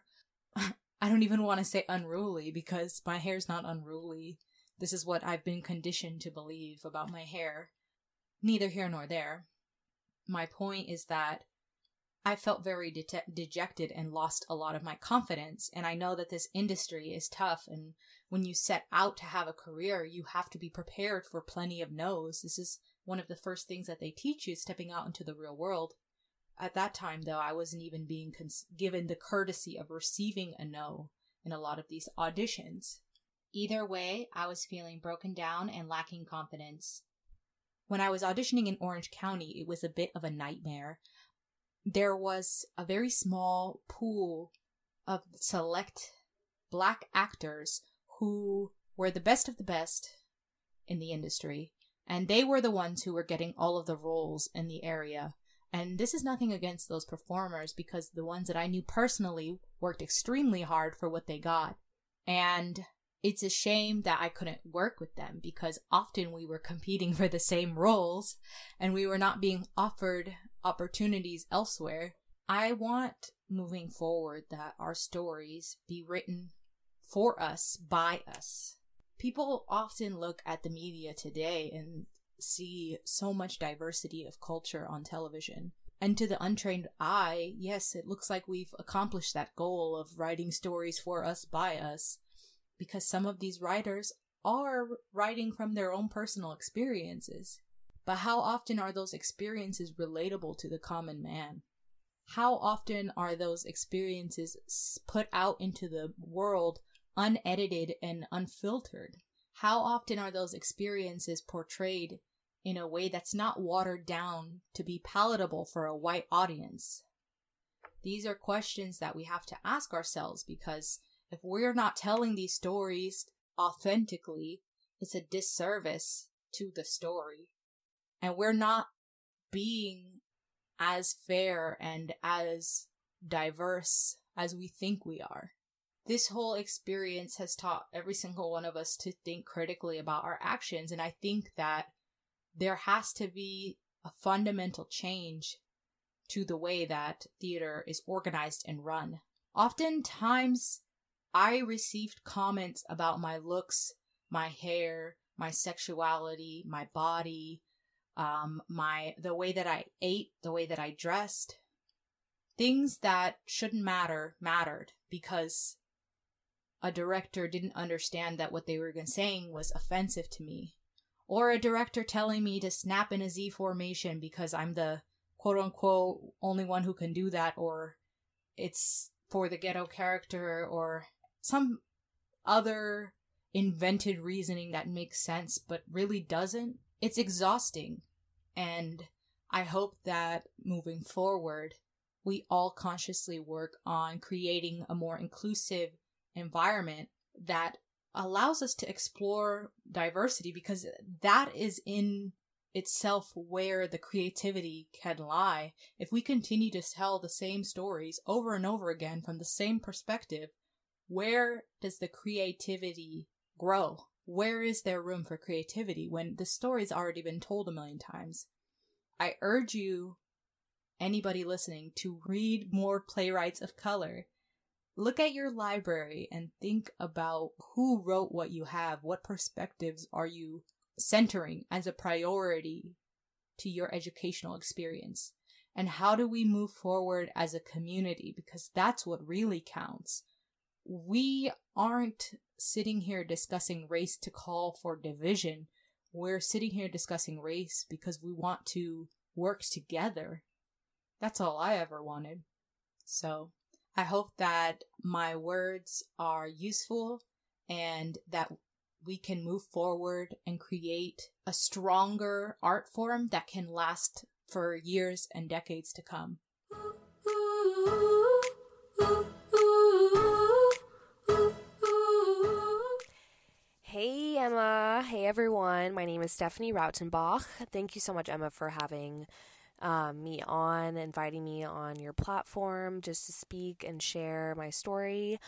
I don't even want to say unruly because my hair's not unruly. This is what I've been conditioned to believe about my hair. Neither here nor there. My point is that I felt very de- dejected and lost a lot of my confidence. And I know that this industry is tough. And when you set out to have a career, you have to be prepared for plenty of no's. This is one of the first things that they teach you stepping out into the real world. At that time, though, I wasn't even being cons- given the courtesy of receiving a no in a lot of these auditions. Either way, I was feeling broken down and lacking confidence. When I was auditioning in Orange County, it was a bit of a nightmare. There was a very small pool of select Black actors who were the best of the best in the industry, and they were the ones who were getting all of the roles in the area. And this is nothing against those performers because the ones that I knew personally worked extremely hard for what they got. And it's a shame that I couldn't work with them because often we were competing for the same roles and we were not being offered opportunities elsewhere. I want moving forward that our stories be written for us, by us. People often look at the media today and see so much diversity of culture on television. And to the untrained eye, yes, it looks like we've accomplished that goal of writing stories for us, by us. Because some of these writers are writing from their own personal experiences. But how often are those experiences relatable to the common man? How often are those experiences put out into the world unedited and unfiltered? How often are those experiences portrayed in a way that's not watered down to be palatable for a white audience? These are questions that we have to ask ourselves because if we're not telling these stories authentically, it's a disservice to the story. And we're not being as fair and as diverse as we think we are. This whole experience has taught every single one of us to think critically about our actions. And I think that there has to be a fundamental change to the way that theater is organized and run. Oftentimes, I received comments about my looks, my hair, my sexuality, my body, um, my the way that I ate, the way that I dressed. Things that shouldn't matter mattered because a director didn't understand that what they were saying was offensive to me. Or a director telling me to snap in a Z formation because I'm the quote-unquote only one who can do that, or it's for the ghetto character, or some other invented reasoning that makes sense but really doesn't. It's exhausting. And I hope that moving forward, we all consciously work on creating a more inclusive environment that allows us to explore diversity, because that is in itself where the creativity can lie. If we continue to tell the same stories over and over again from the same perspective, where does the creativity grow? Where is there room for creativity when the story's already been told a million times? I urge you, anybody listening, to read more playwrights of color. look at your library and think about who wrote what you have. What perspectives are you centering as a priority to your educational experience? And how do we move forward as a community? Because that's what really counts. We aren't sitting here discussing race to call for division. We're sitting here discussing race because we want to work together. That's all I ever wanted. So I hope that my words are useful and that we can move forward and create a stronger art form that can last for years and decades to come. Hey Emma, hey everyone, my name is Stephanie Rautenbach. Thank you so much, Emma, for having um, me on, inviting me on your platform just to speak and share my story.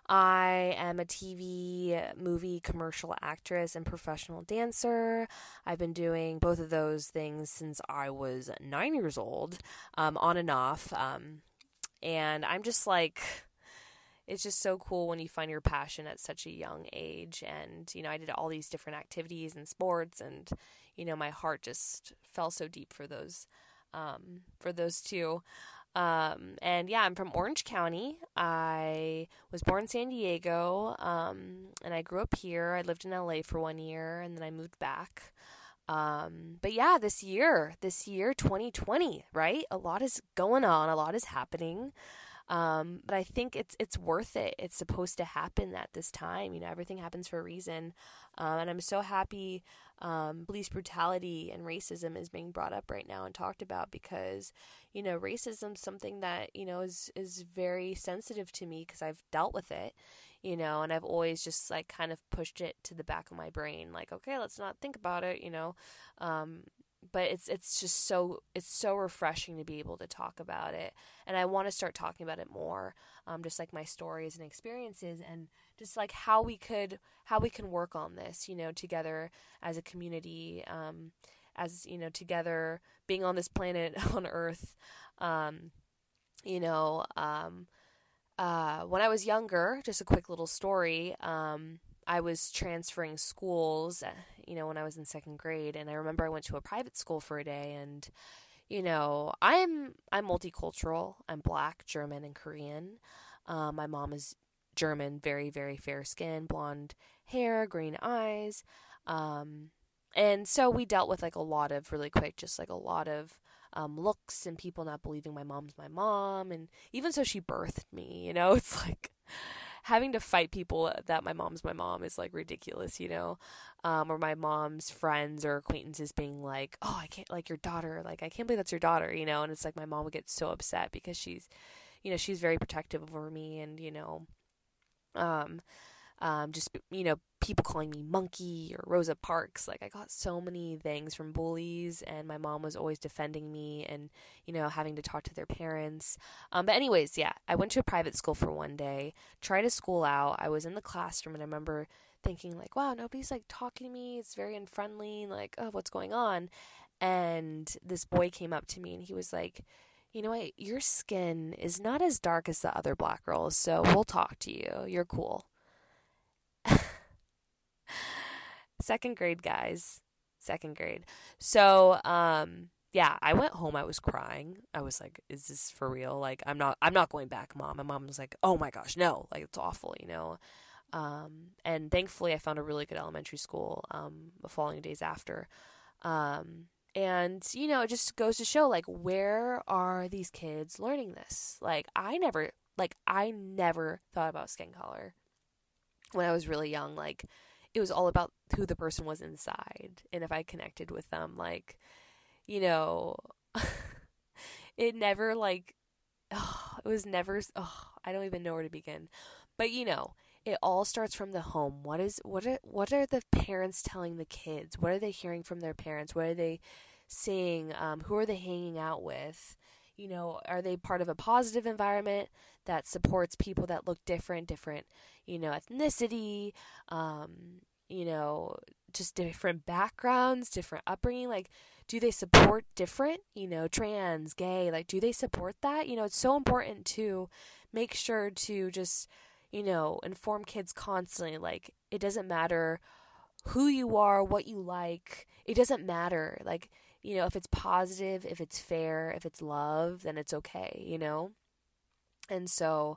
I am a T V, movie, commercial actress and professional dancer. I've been doing both of those things since I was nine years old, um, on and off. Um, and I'm just like, it's just so cool when you find your passion at such a young age. And, you know, I did all these different activities and sports, and, you know, my heart just fell so deep for those, um, for those two. Um, and yeah, I'm from Orange County. I was born in San Diego, um, and I grew up here. I lived in L A for one year, and then I moved back. Um, but yeah, this year, this year, twenty twenty, right? A lot is going on. A lot is happening. Um, but I think it's, it's worth it. It's supposed to happen at this time. You know, everything happens for a reason. Um, and I'm so happy, um, police brutality and racism is being brought up right now and talked about, because, you know, racism is something that, you know, is, is very sensitive to me because I've dealt with it, you know, and I've always just like kind of pushed it to the back of my brain. Like, okay, let's not think about it, you know, um, but it's it's just so it's so refreshing to be able to talk about it, and I want to start talking about it more, um, just like my stories and experiences, and just like how we could how we can work on this, you know, together as a community, um, as you know, together being on this planet on Earth, um, you know, um, uh, when I was younger, just a quick little story. Um, I was transferring schools, you know, when I was in second grade, and I remember I went to a private school for a day, and, you know, I'm, I'm multicultural. I'm Black, German, and Korean. Um, my mom is German, very, very fair skin, blonde hair, green eyes. Um, and so we dealt with like a lot of really quick, just like a lot of, um, looks and people not believing my mom's my mom. And even so she birthed me, you know, it's like, having to fight people that my mom's my mom is like ridiculous, you know, um, or my mom's friends or acquaintances being like, oh, I can't, like your daughter, like, I can't believe that's your daughter, you know, and it's like my mom would get so upset because she's, you know, she's very protective over me, and, you know, um, um, just, you know, people calling me Monkey or Rosa Parks. Like, I got so many things from bullies, and my mom was always defending me and, you know, having to talk to their parents. Um, but anyways, yeah, I went to a private school for one day, tried to school out. I was in the classroom, and I remember thinking like, wow, nobody's like talking to me. It's very unfriendly. Like, oh, what's going on? And this boy came up to me, and he was like, you know what? Your skin is not as dark as the other Black girls, so we'll talk to you. You're cool. Second grade, guys. Second grade. So, um, yeah, I went home. I was crying. I was like, is this for real? Like, I'm not, I'm not going back, Mom. My mom was like, oh my gosh, no, like, it's awful, you know? Um, and thankfully I found a really good elementary school, um, the following days after. Um, and, you know, it just goes to show, like, where are these kids learning this? Like, I never, like, I never thought about skin color when I was really young. Like, it was all about who the person was inside and if I connected with them. Like, you know, it never like, oh, it was never, oh, I don't even know where to begin. But, you know, it all starts from the home. What is, what are, what are the parents telling the kids? What are they hearing from their parents? What are they seeing? Um, who are they hanging out with? You know, are they part of a positive environment that supports people that look different, different, you know, ethnicity, um, you know, just different backgrounds, different upbringing. Like, do they support different, you know, trans, gay? Like, do they support that? You know, it's so important to make sure to just, you know, inform kids constantly. Like, it doesn't matter who you are, what you like. It doesn't matter. Like, you know, if it's positive, if it's fair, if it's love, then it's okay, you know? And so,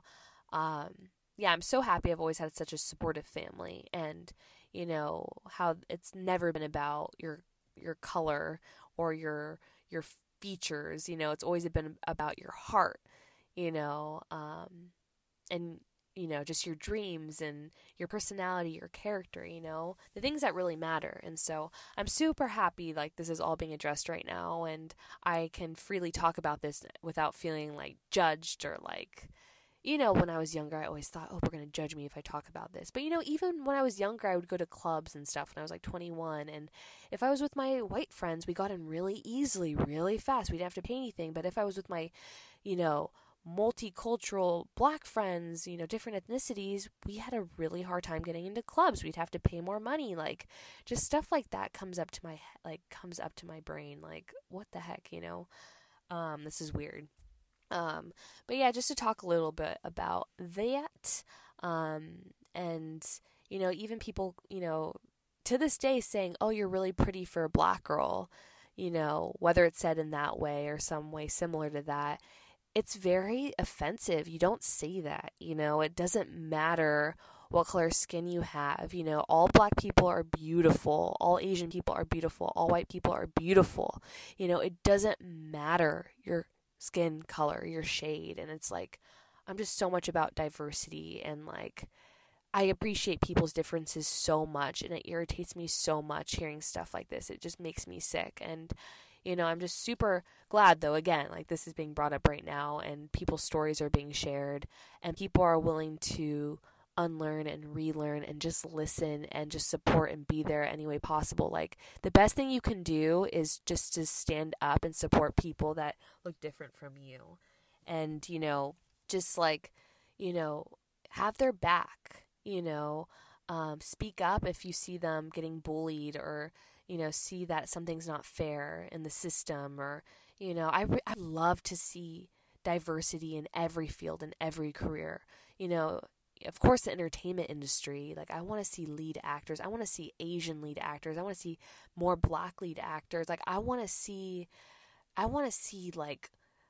um, yeah, I'm so happy I've always had such a supportive family, and, you know, how it's never been about your your color or your your features, you know, it's always been about your heart, you know, um, and, you know, just your dreams and your personality, your character, you know, the things that really matter. And so I'm super happy, like, this is all being addressed right now, and I can freely talk about this without feeling, like, judged or, like, you know, when I was younger, I always thought, oh, we're going to judge me if I talk about this. But, you know, even when I was younger, I would go to clubs and stuff when I was like twenty-one. And if I was with my white friends, we got in really easily, really fast. We didn't have to pay anything. But if I was with my, you know, multicultural black friends, you know, different ethnicities, we had a really hard time getting into clubs. We'd have to pay more money. Like, just stuff like that comes up to my, like, comes up to my brain. Like, what the heck, you know? Um, this is weird. Um, but yeah, just to talk a little bit about that, um, and, you know, even people, you know, to this day saying, oh, you're really pretty for a black girl, you know, whether it's said in that way or some way similar to that, it's very offensive. You don't say that, you know, it doesn't matter what color skin you have, you know, all black people are beautiful, all Asian people are beautiful, all white people are beautiful, you know, it doesn't matter your skin color, your shade. And it's like, I'm just so much about diversity, and like, I appreciate people's differences so much, and it irritates me so much hearing stuff like this. It just makes me sick. And, you know, I'm just super glad, though, again, like, this is being brought up right now, and people's stories are being shared, and people are willing to unlearn and relearn and just listen and just support and be there any way possible. Like, the best thing you can do is just to stand up and support people that look different from you, and, you know, just like, you know, have their back, you know, um, speak up if you see them getting bullied, or, you know, see that something's not fair in the system, or, you know, I, re- I love to see diversity in every field, in every career, you know. Of course, the entertainment industry, like, I want to see lead actors. I want to see Asian lead actors. I want to see more black lead actors. Like, I want to see, I want to see, like,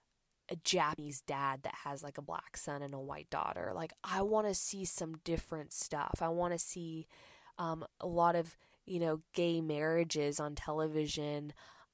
a Japanese dad that has, like, a black son and a white daughter. Like, I want to see some different stuff. I want to see um, a lot of, you know, gay marriages on television.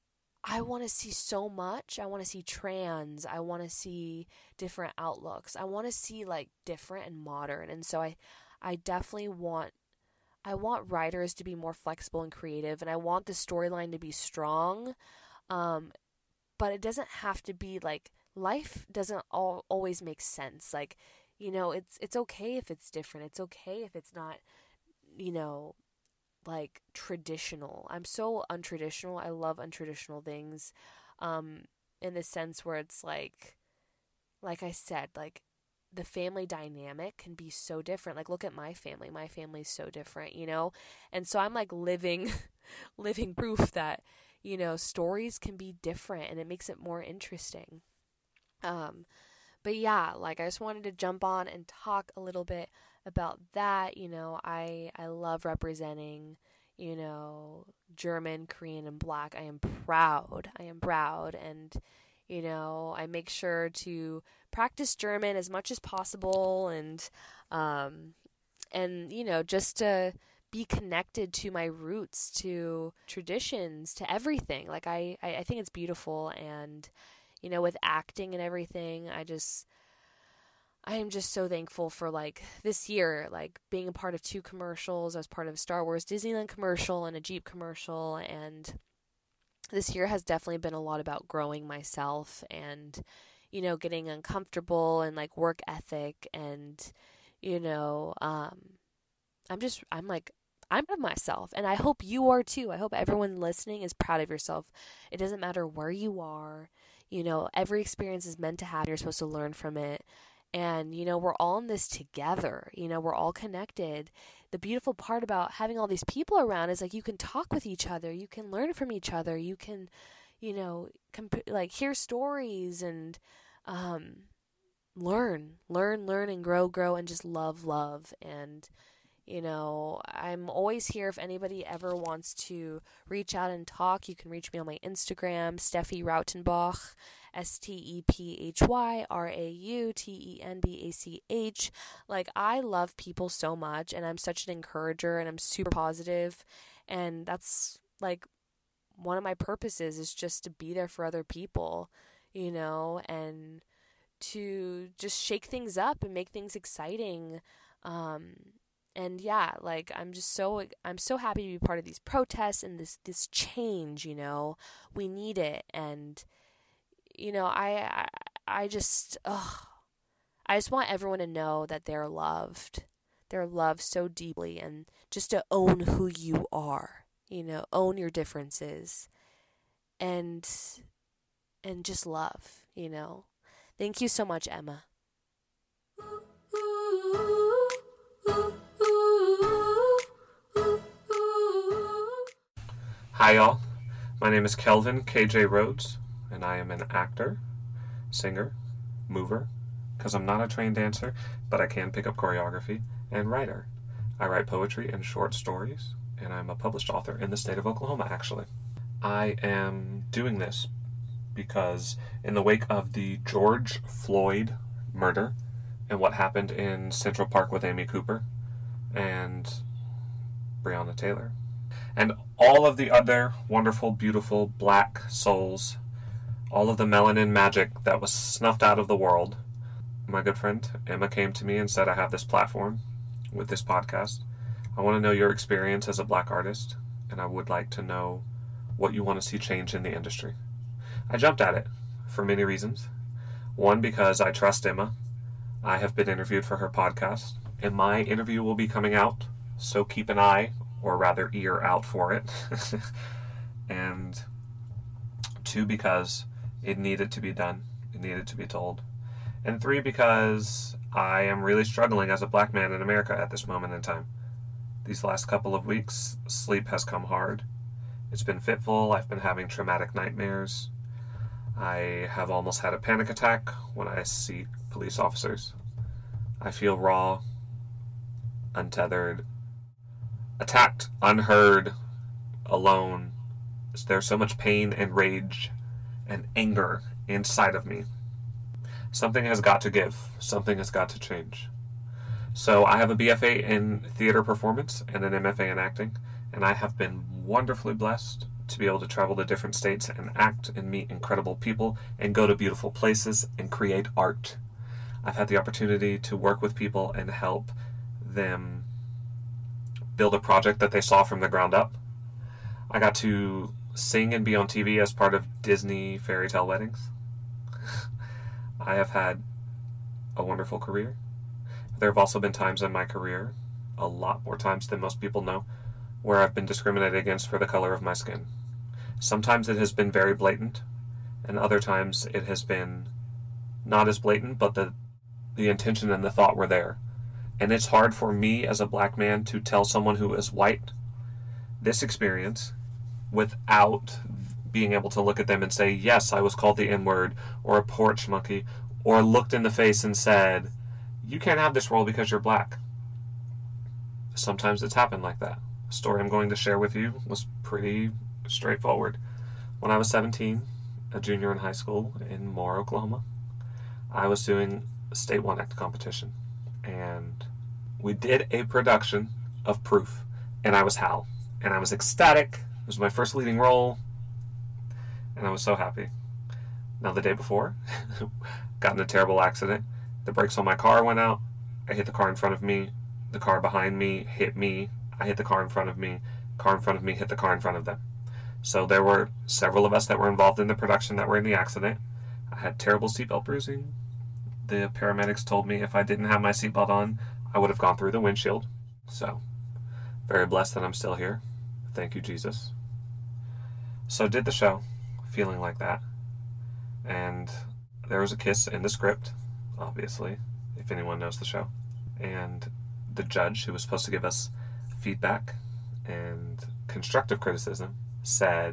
I want to see so much. I want to see trans. I want to see different outlooks. I want to see, like, different and modern. And so I, I definitely want, I want writers to be more flexible and creative, and I want the storyline to be strong. Um, but it doesn't have to be, like, life doesn't all, always make sense. Like, you know, it's, it's okay if it's different. It's okay if it's not, you know, like, traditional. I'm so untraditional. I love untraditional things, um, in the sense where it's like, like I said, like, the family dynamic can be so different. Like, look at my family. My family's so different, you know? And so I'm like living, living proof that, you know, stories can be different, and it makes it more interesting. Um, but yeah, like, I just wanted to jump on and talk a little bit about that. You know, I, I love representing, you know, German, Korean, and Black. I am proud. I am proud. And, you know, I make sure to practice German as much as possible, and, um, and, you know, just to be connected to my roots, to traditions, to everything. Like, I, I, I think it's beautiful. And, you know, with acting and everything, I just, I am just so thankful for, like, this year, like, being a part of two commercials. I was part of a Star Wars Disneyland commercial and a Jeep commercial, and this year has definitely been a lot about growing myself and, you know, getting uncomfortable, and, like, work ethic, and, you know, um, I'm just, I'm like, I'm proud of myself, and I hope you are too. I hope everyone listening is proud of yourself. It doesn't matter where you are, you know, every experience is meant to happen. You're supposed to learn from it. And, you know, we're all in this together. You know, we're all connected. the beautiful part about having all these people around is like you can talk with each other, you can learn from each other, you can, you know, comp- like hear stories and um, learn, learn, learn and grow, grow and just love, love. And, you know, I'm always here if anybody ever wants to reach out and talk. You can reach me on my Instagram, Steffi Rautenbach, S T E P H Y R A U T E N B A C H. Like, I love people so much, and I'm such an encourager, and I'm super positive, and that's, like, one of my purposes is just to be there for other people, you know, and to just shake things up and make things exciting. Um, and yeah, like, I'm just so, I'm so happy to be part of these protests and this, this change, you know, we need it. And, you know, I, I, I just, ugh, I just want everyone to know that they're loved. They're loved so deeply, and just to own who you are, you know, own your differences, and, and just love, you know. Thank you so much, Emma. Hi, y'all. My name is Kelvin K J Rhodes, and I am an actor, singer, mover, because I'm not a trained dancer, but I can pick up choreography, and writer. I write poetry and short stories, and I'm a published author in the state of Oklahoma, actually. I am doing this because in the wake of the George Floyd murder and what happened in Central Park with Amy Cooper and Breonna Taylor, and all of the other wonderful, beautiful black souls, all of the melanin magic that was snuffed out of the world, my good friend Emma came to me and said, I have this platform with this podcast. I want to know your experience as a black artist, and I would like to know what you want to see change in the industry. I jumped at it for many reasons. One, because I trust Emma. I have been interviewed for her podcast, and my interview will be coming out, so keep an eye, or rather ear out for it. And two, because it needed to be done. It needed to be told. And three, because I am really struggling as a black man in America at this moment in time. These last couple of weeks, sleep has come hard. It's been fitful. I've been having traumatic nightmares. I have almost had a panic attack when I see police officers. I feel raw, untethered, attacked, unheard, alone. There's so much pain and rage and anger inside of me. Something has got to give. Something has got to change. So I have a B F A in theater performance and an M F A in acting, and I have been wonderfully blessed to be able to travel to different states and act and meet incredible people and go to beautiful places and create art. I've had the opportunity to work with people and help them build a project that they saw from the ground up. I got to sing and be on T V as part of Disney fairy tale weddings. I have had a wonderful career. There have also been times in my career, a lot more times than most people know, where I've been discriminated against for the color of my skin. Sometimes it has been very blatant, and other times it has been not as blatant, but the the intention and the thought were there. And it's hard for me as a black man to tell someone who is white this experience without being able to look at them and say, yes, I was called the N-word, or a porch monkey, or looked in the face and said, you can't have this role because you're black. Sometimes it's happened like that. The story I'm going to share with you was pretty straightforward. When I was seventeen, a junior in high school in Moore, Oklahoma, I was doing a state one act competition, and we did a production of Proof, and I was Hal, and I was ecstatic. It was my first leading role, and I was so happy. Now, the day before, got in a terrible accident. The brakes on my car went out. I hit the car in front of me. The car behind me hit me. I hit the car in front of me. Car in front of me hit the car in front of them. So there were several of us that were involved in the production that were in the accident. I had terrible seatbelt bruising. The paramedics told me if I didn't have my seatbelt on, I would have gone through the windshield. So, very blessed that I'm still here. Thank you, Jesus. So did the show, feeling like that. And there was a kiss in the script, obviously, if anyone knows the show. And the judge, who was supposed to give us feedback and constructive criticism said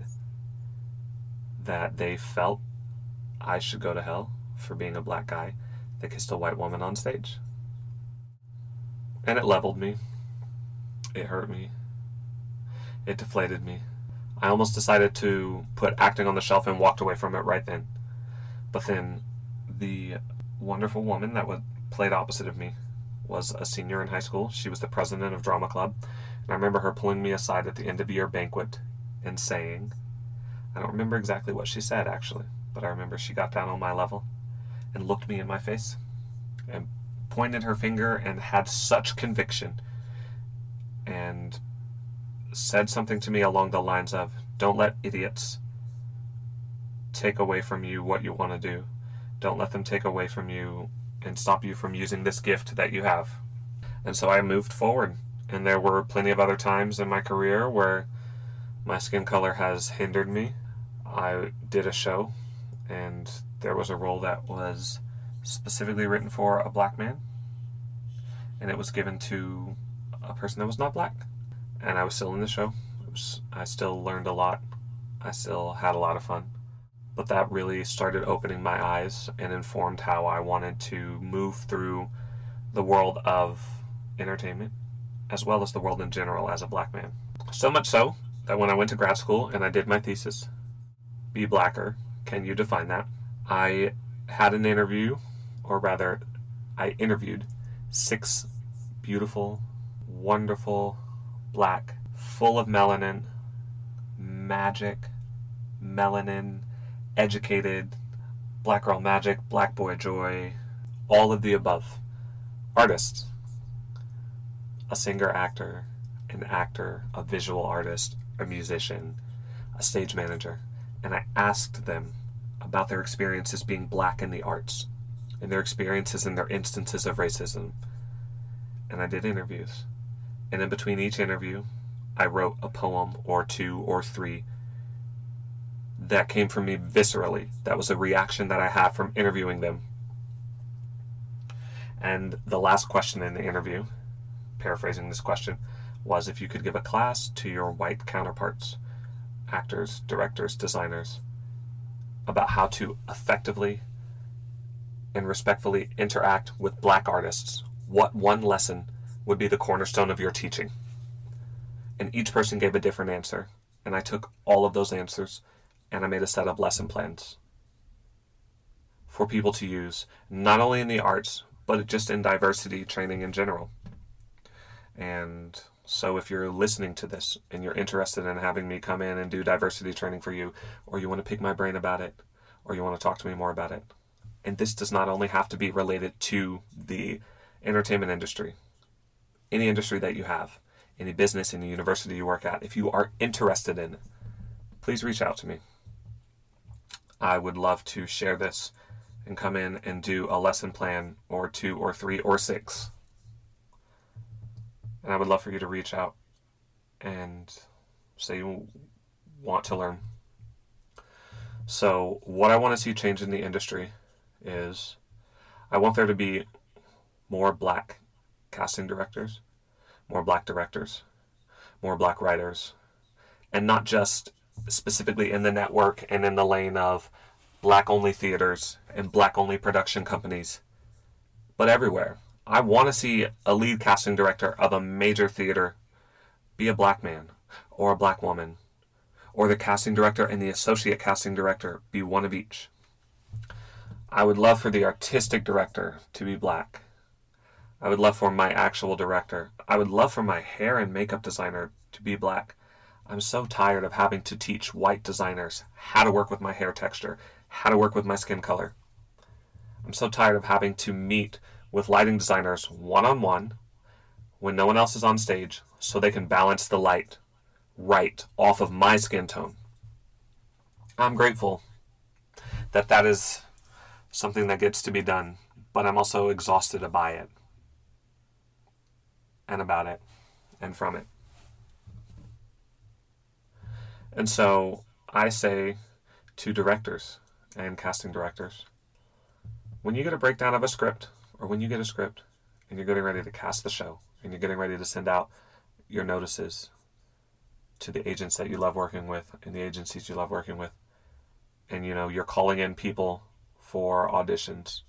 that they felt I should go to hell for being a black guy that kissed a white woman on stage. And it leveled me. It hurt me. It deflated me. I almost decided to put acting on the shelf and walked away from it right then. But then the wonderful woman that would played opposite of me was a senior in high school. She was the president of drama club. And I remember her pulling me aside at the end of year banquet and saying, I don't remember exactly what she said actually, but I remember she got down on my level and looked me in my face and pointed her finger and had such conviction and said something to me along the lines of, don't let idiots take away from you what you want to do. Don't let them take away from you and stop you from using this gift that you have. And so I moved forward. And there were plenty of other times in my career where my skin color has hindered me. I did a show, and there was a role that was specifically written for a black man, and it was given to a person that was not black. And I was still in the show. It was, I still learned a lot. I still had a lot of fun. But that really started opening my eyes and informed how I wanted to move through the world of entertainment, as well as the world in general as a black man. So much so that when I went to grad school and I did my thesis, Be Blacker, Can You Define That? I had an interview, or rather, I interviewed six beautiful, wonderful, black, full of melanin, magic, melanin, educated, black girl magic, black boy joy, all of the above artists. A singer, actor, an actor, a visual artist, a musician, a stage manager, and I asked them about their experiences being black in the arts, and their experiences and their instances of racism. And I did interviews. And in between each interview, I wrote a poem or two or three that came from me viscerally. That was a reaction that I had from interviewing them. And the last question in the interview, paraphrasing this question, was if you could give a class to your white counterparts, actors, directors, designers, about how to effectively and respectfully interact with black artists, what one lesson would be the cornerstone of your teaching? And each person gave a different answer, and I took all of those answers and I made a set of lesson plans for people to use, not only in the arts, but just in diversity training in general. And so if you're listening to this and you're interested in having me come in and do diversity training for you, or you want to pick my brain about it, or you want to talk to me more about it, and this does not only have to be related to the entertainment industry, any industry that you have, any business, any university you work at, if you are interested in it, please reach out to me. I would love to share this and come in and do a lesson plan or two or three or six. And I would love for you to reach out and say you want to learn. So what I want to see change in the industry is I want there to be more black casting directors, more black directors, more black writers, and not just specifically in the network and in the lane of black-only theaters and black-only production companies, but everywhere. I want to see a lead casting director of a major theater be a black man or a black woman, or the casting director and the associate casting director be one of each. I would love for the artistic director to be black. I would love for my actual director. I would love for my hair and makeup designer to be black. I'm so tired of having to teach white designers how to work with my hair texture, how to work with my skin color. I'm so tired of having to meet with lighting designers one-on-one when no one else is on stage so they can balance the light right off of my skin tone. I'm grateful that that is something that gets to be done, but I'm also exhausted by it and about it and from it. And so I say to directors and casting directors, when you get a breakdown of a script, or when you get a script and you're getting ready to cast the show and you're getting ready to send out your notices to the agents that you love working with and the agencies you love working with. And, you know, you're calling in people for auditions.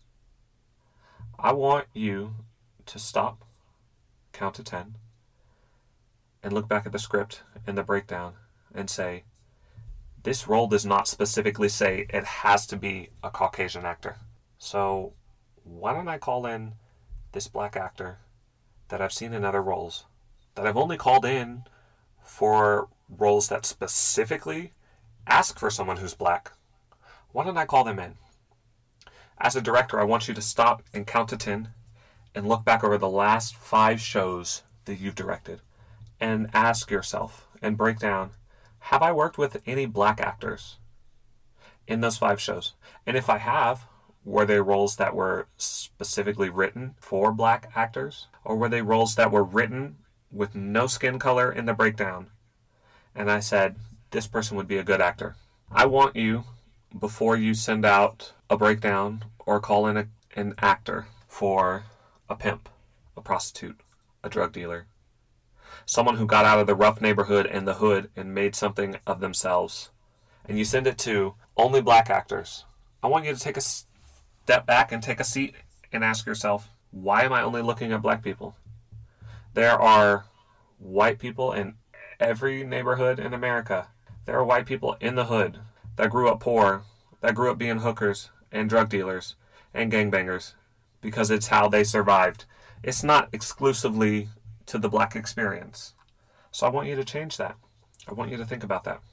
I want you to stop, count to ten, and look back at the script and the breakdown and say, this role does not specifically say it has to be a Caucasian actor. So why don't I call in this black actor that I've seen in other roles, that I've only called in for roles that specifically ask for someone who's black. Why don't I call them in? As a director, I want you to stop and count to ten and look back over the last five shows that you've directed and ask yourself and break down, have I worked with any black actors in those five shows? And if I have, were they roles that were specifically written for black actors? Or were they roles that were written with no skin color in the breakdown? And I said, this person would be a good actor. I want you, before you send out a breakdown or call in a, an actor for a pimp, a prostitute, a drug dealer, someone who got out of the rough neighborhood and the hood and made something of themselves, and you send it to only black actors, I want you to take a step back and take a seat and ask yourself, why am I only looking at black people? There are white people in every neighborhood in America. There are white people in the hood that grew up poor, that grew up being hookers and drug dealers and gangbangers because it's how they survived. It's not exclusively to the black experience. So I want you to change that. I want you to think about that.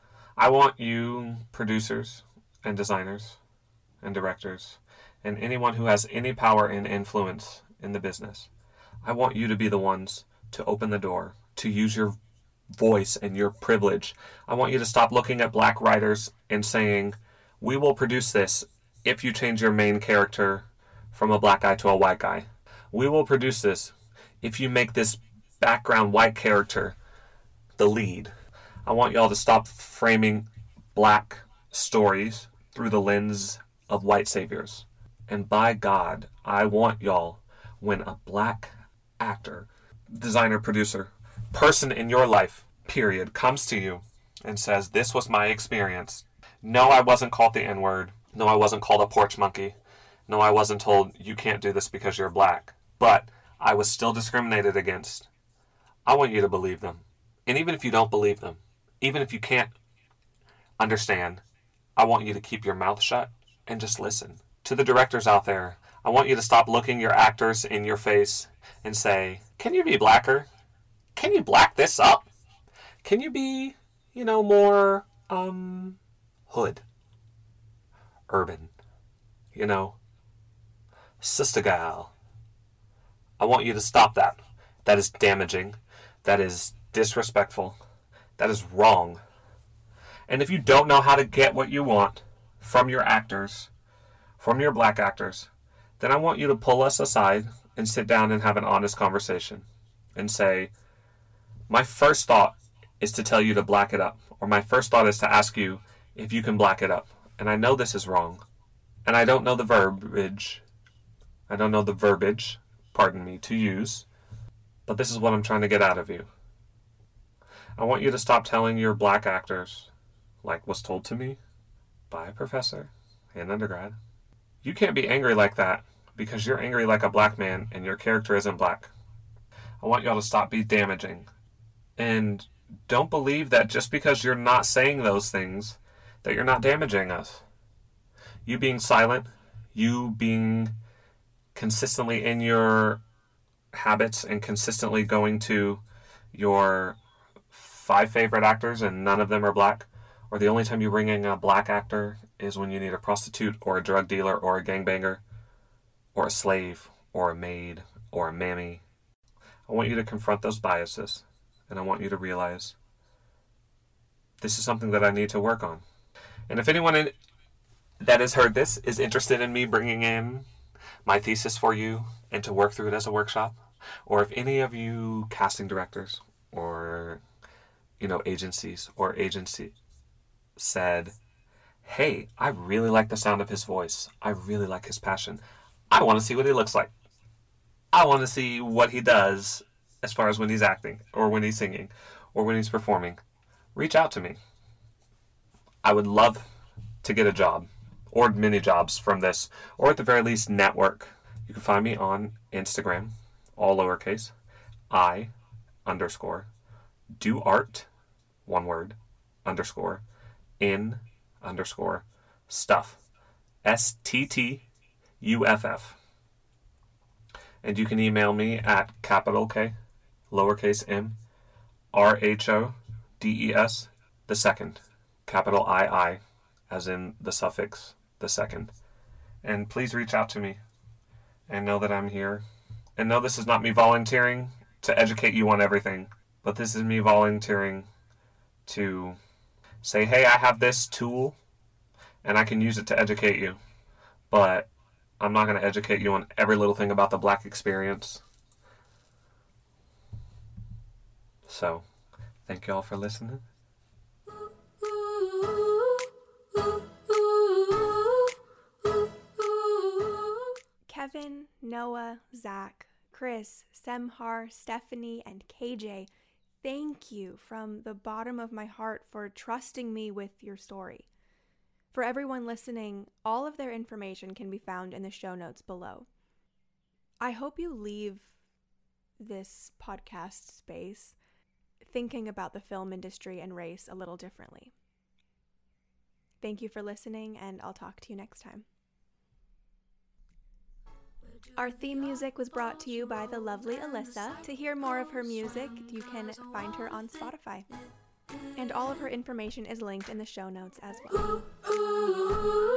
I want you, producers and designers and directors and anyone who has any power and influence in the business, I want you to be the ones to open the door, to use your voice and your privilege. I want you to stop looking at black writers and saying, we will produce this if you change your main character from a black guy to a white guy. We will produce this if you make this background white character the lead. I want y'all to stop framing black stories through the lens of white saviors. And by God, I want y'all, when a black actor, designer, producer, person in your life, period, comes to you and says, this was my experience. No, I wasn't called the N-word. No, I wasn't called a porch monkey. No, I wasn't told you can't do this because you're black. But I was still discriminated against. I want you to believe them. And even if you don't believe them, even if you can't understand, I want you to keep your mouth shut and just listen. To the directors out there, I want you to stop looking your actors in your face and say, can you be blacker? Can you black this up? Can you be, you know, more, um, hood, urban, you know, sister gal? I want you to stop that. That is damaging. That is disrespectful. That is wrong. And if you don't know how to get what you want from your actors, from your black actors, then I want you to pull us aside and sit down and have an honest conversation and say, my first thought is to tell you to black it up. Or my first thought is to ask you if you can black it up. And I know this is wrong. And I don't know the verbiage. I don't know the verbiage, pardon me, to use. But this is what I'm trying to get out of you. I want you to stop telling your black actors, like was told to me by a professor in undergrad, you can't be angry like that because you're angry like a black man and your character isn't black. I want y'all to stop being damaging. And don't believe that just because you're not saying those things, that you're not damaging us. You being silent, you being consistently in your habits and consistently going to your five favorite actors and none of them are black, or the only time you bring in a black actor is when you need a prostitute or a drug dealer or a gangbanger or a slave or a maid or a mammy. I want you to confront those biases, and I want you to realize this is something that I need to work on. And if anyone in, that has heard this is interested in me bringing in my thesis for you and to work through it as a workshop, or if any of you casting directors or, you know, agencies or agency said, hey, I really like the sound of his voice. I really like his passion. I want to see what he looks like. I want to see what he does as far as when he's acting, or when he's singing, or when he's performing, reach out to me. I would love to get a job, or many jobs from this, or at the very least network. You can find me on Instagram, all lowercase, I underscore, do art, one word, underscore, in underscore, stuff, S T T U F F. And you can email me at capital K, lowercase m, R H O D E S, the second, capital I I, as in the suffix, the second. And please reach out to me and know that I'm here. And know this is not me volunteering to educate you on everything, but this is me volunteering to say, hey, I have this tool and I can use it to educate you, but I'm not going to educate you on every little thing about the Black experience. So, thank you all for listening. Kevin, Noah, Zach, Chris, Semhar, Stephanie, and K J, thank you from the bottom of my heart for trusting me with your story. For everyone listening, all of their information can be found in the show notes below. I hope you leave this podcast space thinking about the film industry and race a little differently. Thank you for listening, and I'll talk to you next time. Our theme music was brought to you by the lovely Alyssa. To hear more of her music, you can find her on Spotify. And all of her information is linked in the show notes as well.